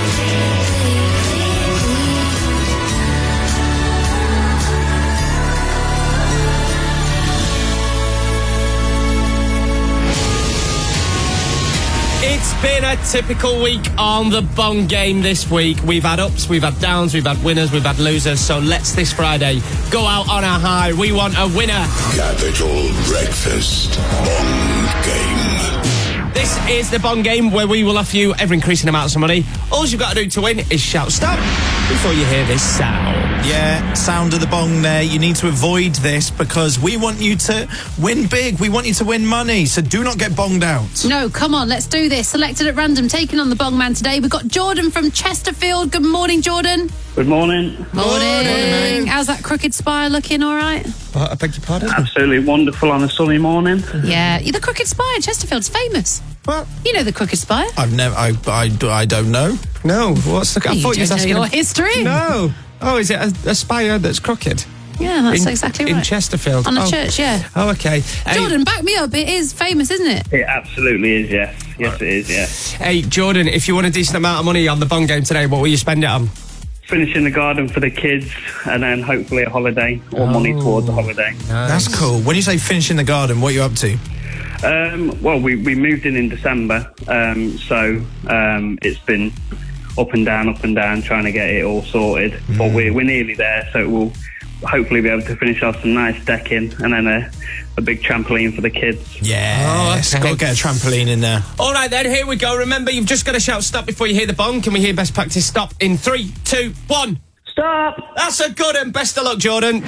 It's been a typical week on the Bong Game this week. We've had ups, we've had downs, we've had winners, we've had losers. So let's this Friday go out on a high. We want a winner. Capital Breakfast Bong Game. This is the Bong Game where we will offer you ever-increasing amounts of money. All you've got to do to win is shout stop before you hear this sound. Yeah, sound of the bong there. You need to avoid this because we want you to win big. We want you to win money, so do not get bonged out. No, come on, let's do this. Selected at random, taking on the Bong Man today. We've got Jordan from Chesterfield. Good morning, Jordan. Good morning. Morning. How's that Crooked Spire looking, all right? I beg your pardon? Absolutely wonderful on a sunny morning. Yeah, the Crooked Spire, Chesterfield's famous. What? You know the Crooked Spire? I've never. I don't know. No, what's the? I You thought you was don't know asking your history. No. Oh, is it a spire that's crooked? Yeah, that's exactly right. In Chesterfield. On a church, yeah. Oh, okay. Jordan, back me up. It is famous, isn't it? It absolutely is, yes. Yes, it is, yes. Hey, Jordan, if you won a decent amount of money on the Bong Game today, what will you spend it on? Finishing the garden for the kids, and then hopefully a holiday or money towards a holiday. Nice. That's cool. When you say finishing the garden, what are you up to? Well, we moved in December, so it's been up and down, trying to get it all sorted. But we're nearly there, so we'll hopefully be able to finish off some nice decking and then a big trampoline for the kids. Yeah, got to get a trampoline in there. All right, then, here we go. Remember, you've just got to shout stop before you hear the bong. Can we hear best practice stop in 3, 2, 1? Stop! That's a good one. Best of luck, Jordan.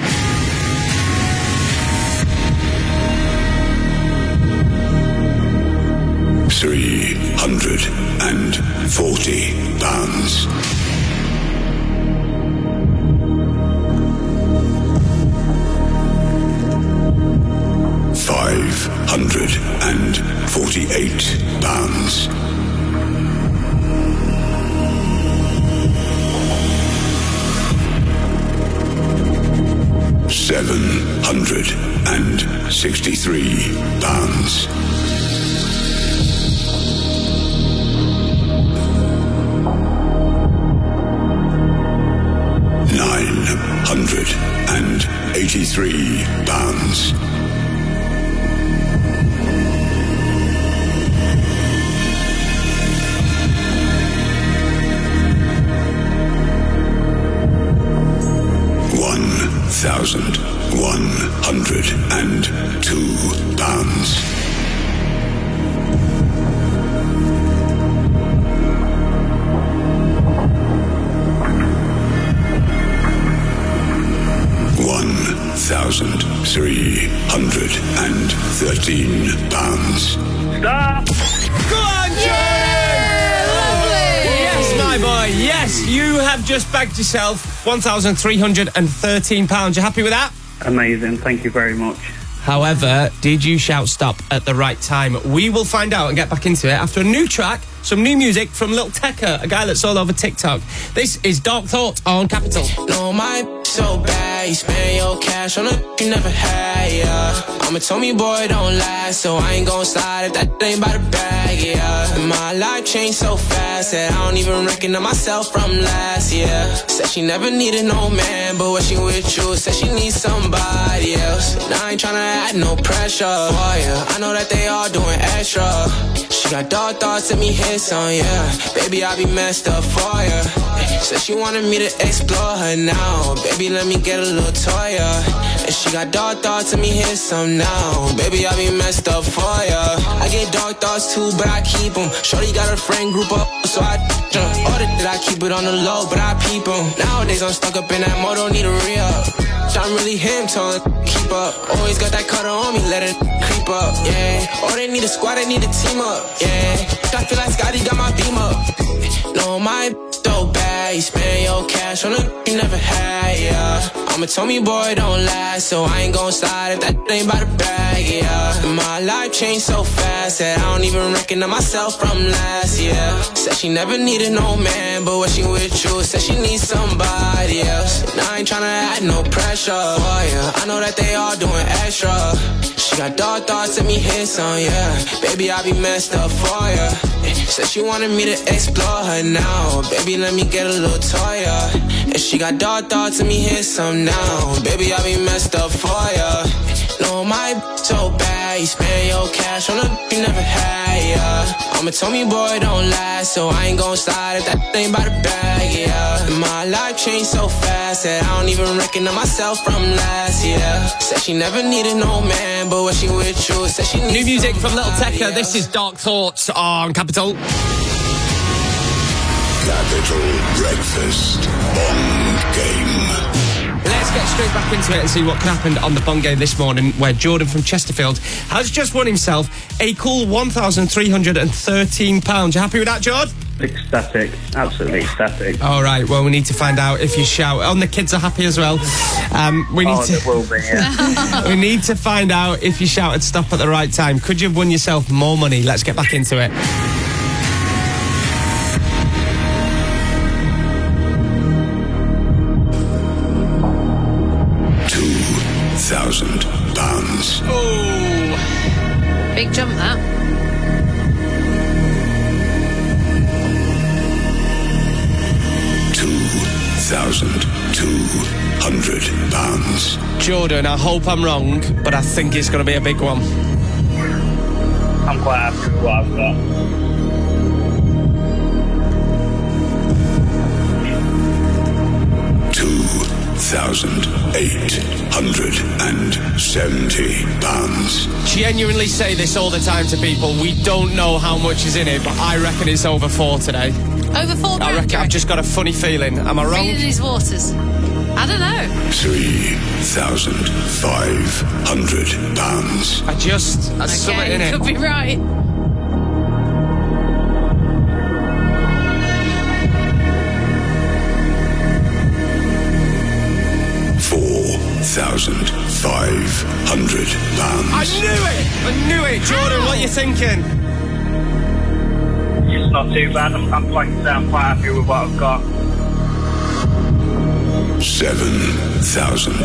£340. £548. £763. £23. £1,102. £1,313. Stop! Go on, Jordan! Lovely! Yes, my boy, yes, you have just bagged yourself £1,313. You happy with that? Amazing, thank you very much. However, did you shout stop at the right time? We will find out and get back into it after a new track, some new music from Lil Tecca, a guy that's all over TikTok. This is Dark Thoughts on Capital. No, my so bad, you spend your cash on a you never had, yeah. Mama told me, boy, don't last, so I ain't gon' slide if that ain't by the bag, yeah. And my life changed so fast that I don't even recognize myself from last year. Said she never needed no man, but when she with you, said she needs somebody else. And I ain't tryna add no pressure for you. I know that they all doing extra. She got dark thoughts, let me hit some, yeah. Baby, I be messed up for ya. Said she wanted me to explore her now. Baby, let me get a little toy, yeah. And she got dark thoughts, let me hit some now. Baby, I be messed up for ya. I get dark thoughts too, but I keep them. Shorty got her friend group up, so I jump. Ordered that I keep it on the low, but I peep them. Nowadays I'm stuck up in that mode, don't need a re-up. I'm really him, telling keep up. Always got that cutter on me, let it creep up, yeah. Oh, they need a squad, they need a team up, yeah. I feel like Scotty got my beam up. No, my so bad, you spend your cash on a you never had, yeah. Mama told me, boy, don't last, so I ain't gon' slide if that ain't by the bag, yeah. And my life changed so fast that I don't even recognize myself from last year. Said she never needed no man, but when she with you, said she needs somebody else. And I ain't tryna add no pressure, oh yeah. I know that they all doing extra. She got dark thoughts, let me hit some, yeah. Baby, I be messed up for ya. Said she wanted me to explore her now. Baby, let me get a little toy, yeah. And she got dark thoughts, let me hit some now. Baby, I be messed up for ya. No, my so bad, you spend your cash on a you never had, yeah. Mama told me, boy, don't last, so I ain't gon' slide if that ain't by the bag, yeah. And my life changed so fast that I don't even recognize myself from last year. Said she never needed no man, but when she with you, said she needs new music from Lil Tecca. This is Dark Thoughts on Capital. Capital Breakfast Bond Game. Let's get straight back into it and see what happened on the Bond Game this morning, where Jordan from Chesterfield has just won himself a cool £1,313. You happy with that, Jord? Ecstatic, absolutely ecstatic. All right, well, we need to find out if you shout. And the kids are happy as well. We need to find out if you shouted stop at the right time. Could you have won yourself more money? Let's get back into it. £2,000. Oh, big jump that. £2,200. Jordan, I hope I'm wrong, but I think it's going to be a big one. I'm quite happy with what I've got. £2,870. Genuinely say this all the time to people. We don't know how much is in it, but I reckon it's over 4 today. Over 4 grand? I reckon I've just got a funny feeling. Am I wrong? Feeling his waters. I don't know. £3,500. That's something in it. Could be right. £4,500. I knew it! Jordan, what are you thinking? It's not too bad. I'm like I say, I'm quite happy with what I've got. £7,500.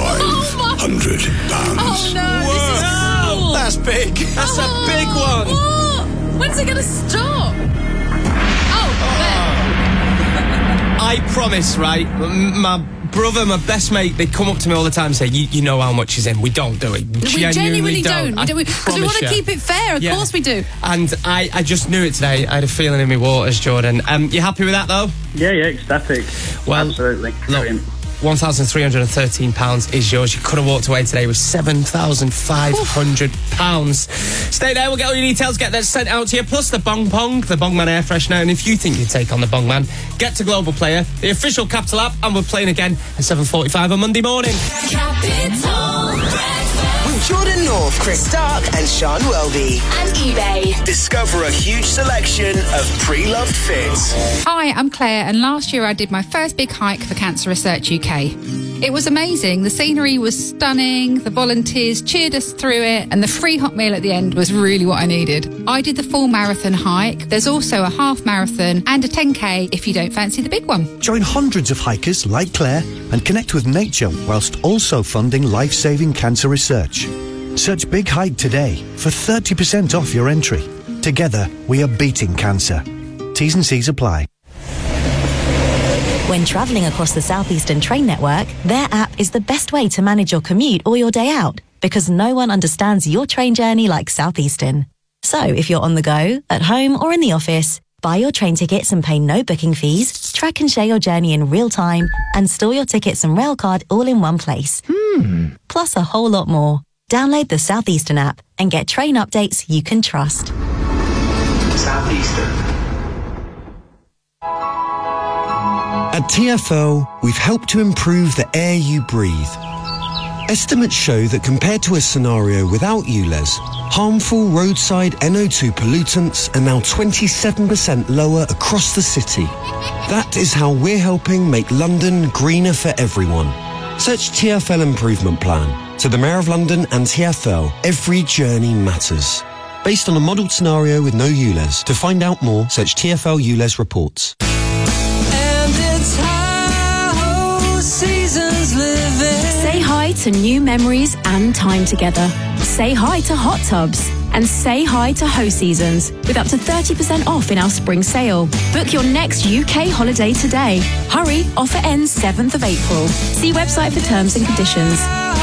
Oh no, this is cool. That's big. That's a big one. What? When's it going to stop? Oh, there. I I promise, right? My brother, my best mate, they come up to me all the time and say, you know how much is in. We don't do it. We genuinely don't. Because we want to keep it fair. Of course we do. And I just knew it today. I had a feeling in my waters, Jordan. You happy with that, though? Yeah, ecstatic. Well, absolutely. Look, £1,313 is yours. You could have walked away today with £7,500. Stay there, we'll get all your details, get that sent out to you, plus the Bong Pong, the Bongman air freshener. And if you think you take on the Bongman, get to Global Player, the official Capital app, and we're playing again at 7:45 on Monday morning. Capital with Jordan North, Chris Stark, and Sean Welby. And eBay. Discover a huge selection of pre-loved fits. Hi, I'm Claire, and last year I did my first big hike for Cancer Research UK. It was amazing. The scenery was stunning, the volunteers cheered us through it, and the free hot meal at the end was really what I needed. I did the full marathon hike. There's also a half marathon and a 10K if you don't fancy the big one. Join hundreds of hikers like Claire and connect with nature whilst also funding life-saving cancer research. Search Big Hike today for 30% off your entry. Together, we are beating cancer. T's and C's apply. When travelling across the Southeastern train network, their app is the best way to manage your commute or your day out, because no one understands your train journey like Southeastern. So if you're on the go, at home or in the office, buy your train tickets and pay no booking fees, track and share your journey in real time, and store your tickets and railcard all in one place. Plus a whole lot more. Download the Southeastern app and get train updates you can trust. Southeastern. At TfL, we've helped to improve the air you breathe. Estimates show that compared to a scenario without ULEZ, harmful roadside NO2 pollutants are now 27% lower across the city. That is how we're helping make London greener for everyone. Search TfL Improvement Plan. To the Mayor of London and TfL, every journey matters. Based on a modelled scenario with no ULEZ. To find out more, search TfL ULEZ reports. Say hi to new memories and time together. Say hi to hot tubs. And say hi to Ho Seasons with up to 30% off in our spring sale. Book your next UK holiday today. Hurry, offer ends 7th of April. See website for terms and conditions.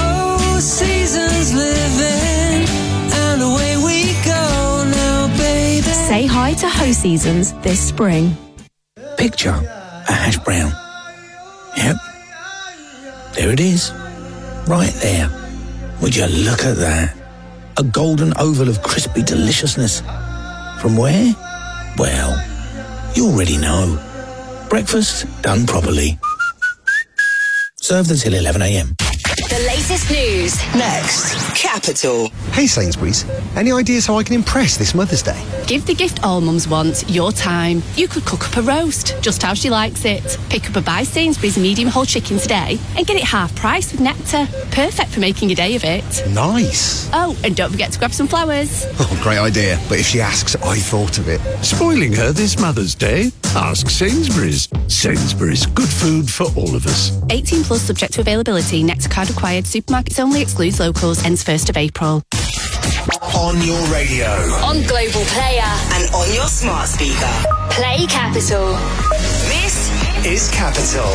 Seasons living, and away we go now, baby. Say hi to Ho Seasons this spring. Picture a hash brown. Yep. There it is. Right there. Would you look at that? A golden oval of crispy deliciousness. From where? Well, you already know. Breakfast done properly. Served until 11 a.m. The latest news. Next, Capital. Hey Sainsbury's, any ideas how I can impress this Mother's Day? Give the gift all mums want, your time. You could cook up a roast, just how she likes it. Pick up a By Sainsbury's medium whole chicken today and get it half price with Nectar. Perfect for making a day of it. Nice. Oh, and don't forget to grab some flowers. Oh, great idea. But if she asks, I thought of it. Spoiling her this Mother's Day? Ask Sainsbury's. Sainsbury's, good food for all of us. 18 plus subject to availability. Nectar card required. Supermarkets only. Excludes locals. Ends 1st of April. On your radio. On Global Player. And on your smart speaker. Play Capital. This is Capital.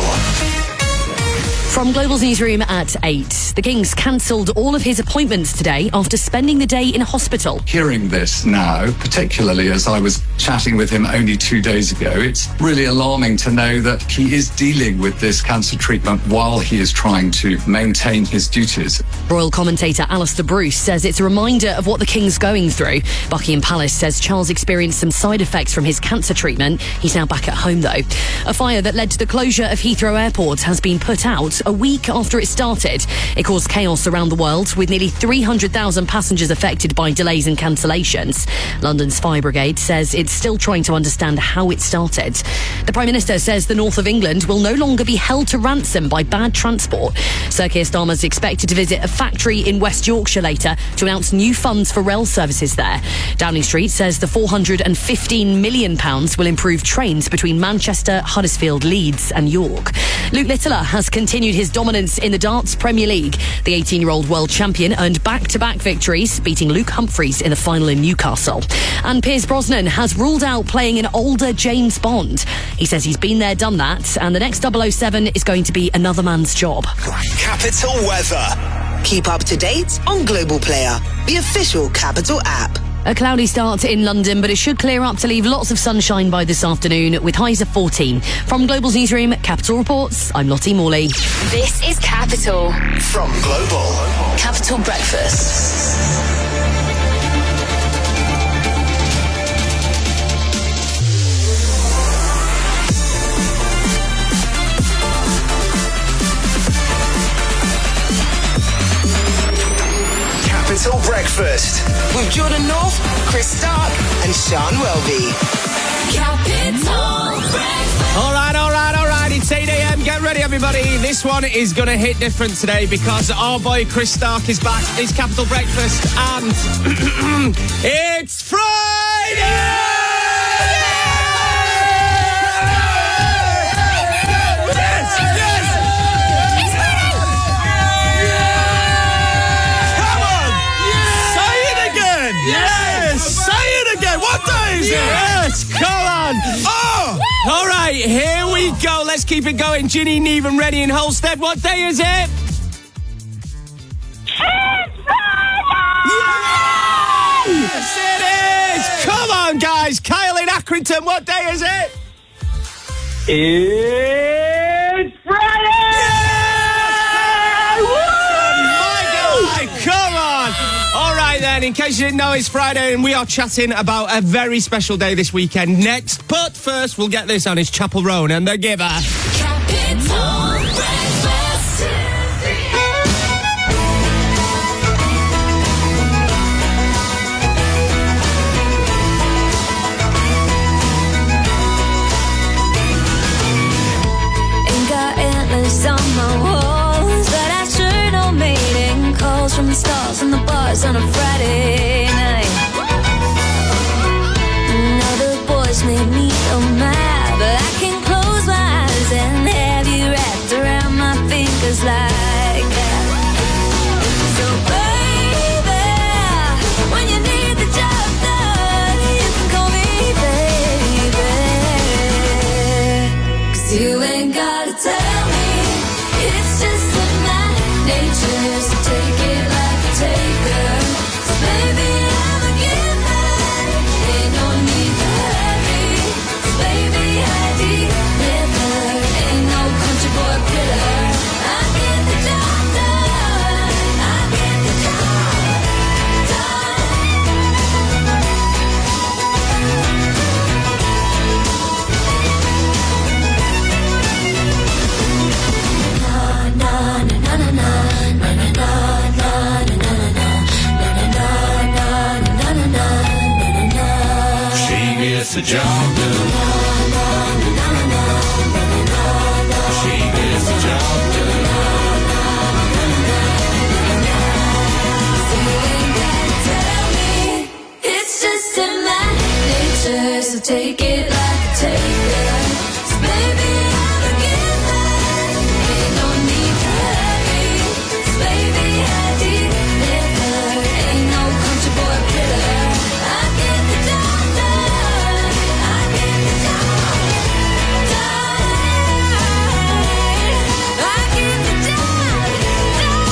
From Global's newsroom at 8. The King's cancelled all of his appointments today after spending the day in hospital. Hearing this now, particularly as I was chatting with him only 2 days ago, it's really alarming to know that he is dealing with this cancer treatment while he is trying to maintain his duties. Royal commentator Alistair Bruce says it's a reminder of what the King's going through. Buckingham Palace says Charles experienced some side effects from his cancer treatment. He's now back at home, though. A fire that led to the closure of Heathrow Airport has been put out a week after it started. It caused chaos around the world, with nearly 300,000 passengers affected by delays and cancellations. London's fire brigade says it's still trying to understand how it started. The Prime Minister says the north of England will no longer be held to ransom by bad transport. Sir Keir Starmer's expected to visit a factory in West Yorkshire later to announce new funds for rail services there. Downing Street says the £415 million will improve trains between Manchester, Huddersfield, Leeds and York. Luke Littler has continued his dominance in the Darts Premier League. The 18-year-old world champion earned back-to-back victories, beating Luke Humphreys in the final in Newcastle. And Pierce Brosnan has ruled out playing an older James Bond. He says he's been there, done that, and the next 007 is going to be another man's job. Capital weather. Keep up to date on Global Player, the official Capital app. A cloudy start in London, but it should clear up to leave lots of sunshine by this afternoon with highs of 14. From Global's newsroom, Capital Reports, I'm Lottie Morley. This is Capital. From Global. Capital Breakfast. Capital Breakfast with Jordan North, Chris Stark and Sean Welby. Capital Breakfast. All right. It's 8 a.m. Get ready, everybody. This one is going to hit different today because our boy Chris Stark is back. It's Capital Breakfast and it's Friday! What day is it? Yes, come on. Oh! All right, here we go. Let's keep it going. Ginny, Neve and Ready in Holstead. What day is it? It's Friday! Yes, it is. Come on, guys. Kyle in Accrington. What day is it? It's Friday! My God, come on. All right, then, in case you didn't know, it's Friday and we are chatting about a very special day this weekend next. But first, we'll get this on. It's Chapel Roan and The Giver. Capital Breakfast. Ain't got antlers on my walls, but I sure don't mating calls from the stars and the bars on a Friday night. Now the boys made me so mad, but I can close my eyes and have you wrapped around my fingers like that. So baby, when you need the job done, you can call me baby. 'Cause you ain't gotta tell me, it's just in my nature, so take it like a taker. 'Cause baby, I'm a giver, ain't no need to hurry. 'Cause baby, I deliver, ain't no country boy quitter. I get the job done, I get the job done. Na na na na na na na na na na na na. She gets the job done. She gets the job done. It's just in my nature, so take it like a taker. 'Cause baby, I'm a giver, ain't no need to hurry. 'Cause baby, I deliver, ain't no country boy quitter. I get the job done, I get the job done, I get the job done.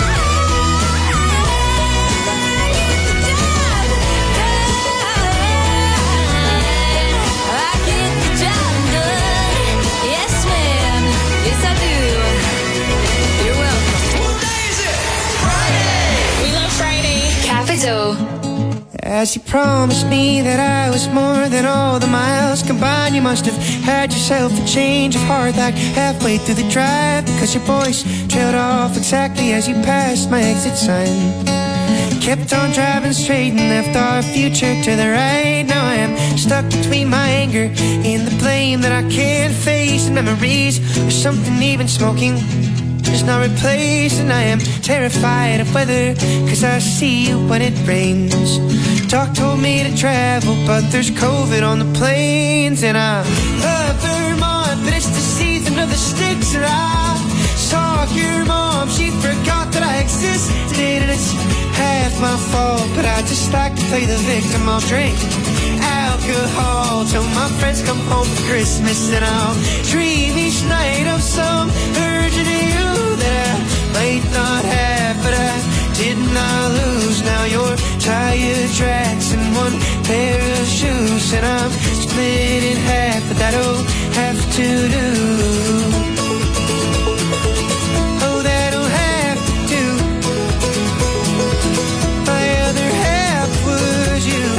As you promised me that I was more than all the miles combined, you must have had yourself a change of heart like halfway through the drive, because your voice trailed off exactly as you passed my exit sign. Kept on driving straight and left our future to the right. Now I am stuck between my anger and the blame that I can't face, and memories or something even smoking does not replace. And I am terrified of weather, 'cause I see you when it rains. Doc told me to travel, but there's COVID on the planes. And I love Vermont, but it's the season season of the sticks, and I saw your mom. She forgot that I existed, and it's half my fault, but I just like to play the victim. I'll drink alcohol till my friends come home for Christmas, and I'll dream each night of some version of you that I might not have, but I did not lose. Now you're tire tracks and one pair of shoes, and I'm split in half, but that'll have to do. Oh, that'll have to do. My other half was you.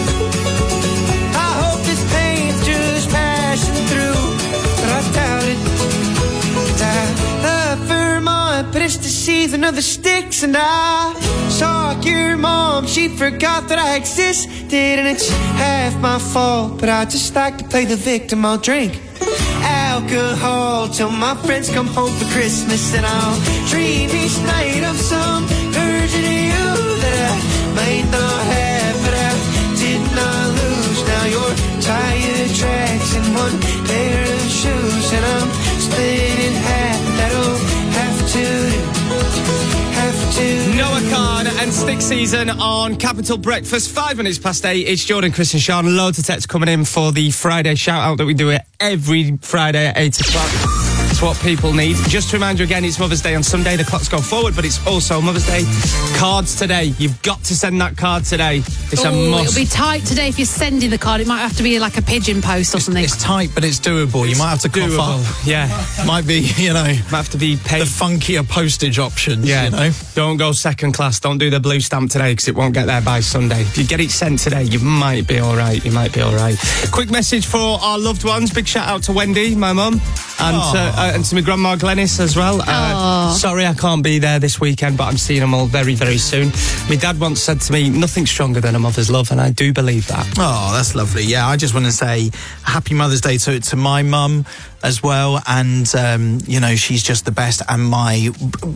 I hope this pain's just passing through, but I doubt it. 'Cause I love Vermont, but it's the season of the sticks, and I saw your mom. She forgot that I existed, and it's half my fault, but I just like to play the victim. I'll drink alcohol till my friends come home for Christmas, and I'll dream each night of some version of you that I might not have, but I did not lose. Now you're tire tracks and one pair of shoes, and I'm split in half. That'll have to do. Noah Khan and Stick Season on Capital Breakfast. 5 minutes past 8. It's Jordan, Chris and Sean. Loads of texts coming in for the Friday shout out that we do it every Friday at 8 o'clock. It's what people need. Just to remind you again, it's Mother's Day on Sunday. The clocks go forward, but it's also Mother's Day. Cards today. You've got to send that card today. It's a must. It'll be tight today if you're sending the card. It might have to be like a pigeon post or something. It's tight, but it's doable. You might have to cough up. Yeah. Might be, might have to be paid. The funkier postage options, Don't go second class. Don't do the blue stamp today because it won't get there by Sunday. If you get it sent today, you might be all right. Quick message for our loved ones. Big shout out to Wendy, my mum, and to my grandma Glennis as well. Sorry I can't be there this weekend, but I'm seeing them all very, very soon. My dad once said to me, nothing's stronger than a mother's love, and I do believe that. Oh, that's lovely. Yeah, I just want to say happy Mother's Day to my mum as well, and she's just the best, and my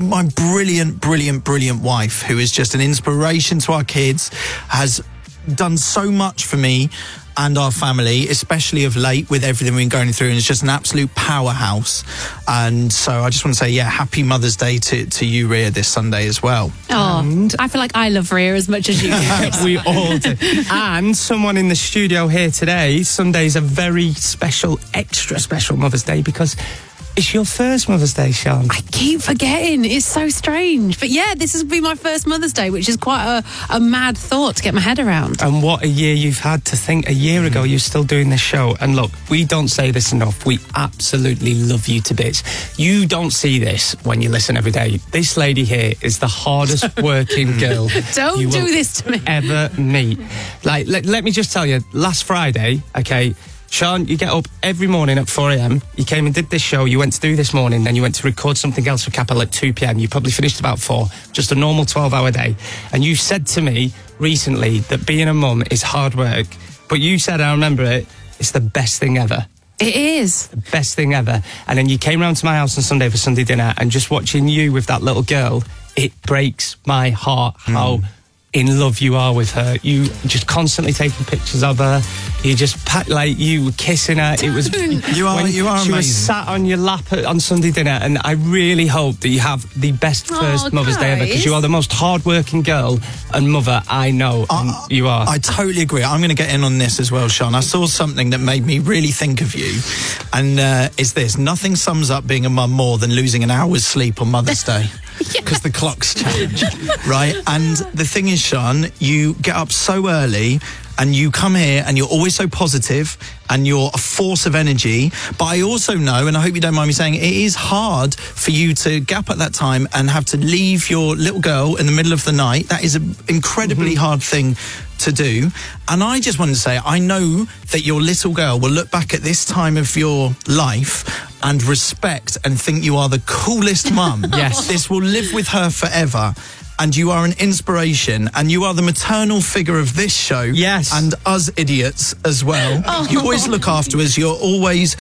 brilliant wife, who is just an inspiration to our kids, has done so much for me and our family, especially of late with everything we've been going through, and it's just an absolute powerhouse. And so I just want to say, happy Mother's Day to you, Rhea, this Sunday as well. Oh, I feel like I love Rhea as much as you do. We all do. And someone in the studio here today, Sunday's a very special, extra special Mother's Day because it's your first Mother's Day, Sean. I keep forgetting. It's so strange. But yeah, this has been my first Mother's Day, which is quite a mad thought to get my head around. And what a year you've had to think. A year ago, you're still doing this show. And look, we don't say this enough. We absolutely love you to bits. You don't see this when you listen every day. This lady here is the hardest working girl Don't you do will this to me. ever meet. Like, let me just tell you, last Friday, okay, Sean, you get up every morning at 4 a.m. You came and did this show. You went to do this morning. Then you went to record something else for Capital at 2 p.m. You probably finished about 4. Just a normal 12-hour day. And you said to me recently that being a mum is hard work. But you said, I remember it, it's the best thing ever. It is. The best thing ever. And then you came round to my house on Sunday for Sunday dinner, and just watching you with that little girl, it breaks my heart how in love you are with her. You just constantly taking pictures of her. You just you were kissing her. It was you are she amazing. was sat on your lap on Sunday dinner, and I really hope that you have the best first Mother's Day ever, because you are the most hard-working girl and mother I know. You are. I totally agree. I'm going to get in on this as well, Sean. I saw something that made me really think of you, and it's this: nothing sums up being a mum more than losing an hour's sleep on Mother's Day. Because the clocks change, right? And the thing is, Sean, you get up so early and you come here and you're always so positive and you're a force of energy. But I also know, and I hope you don't mind me saying, it is hard for you to get up at that time and have to leave your little girl in the middle of the night. That is an incredibly hard thing to do. And I just wanted to say, I know that your little girl will look back at this time of your life and respect and think you are the coolest mum. Yes. This will live with her forever. And you are an inspiration, and you are the maternal figure of this show. Yes. And us idiots as well. You always look after us. You're always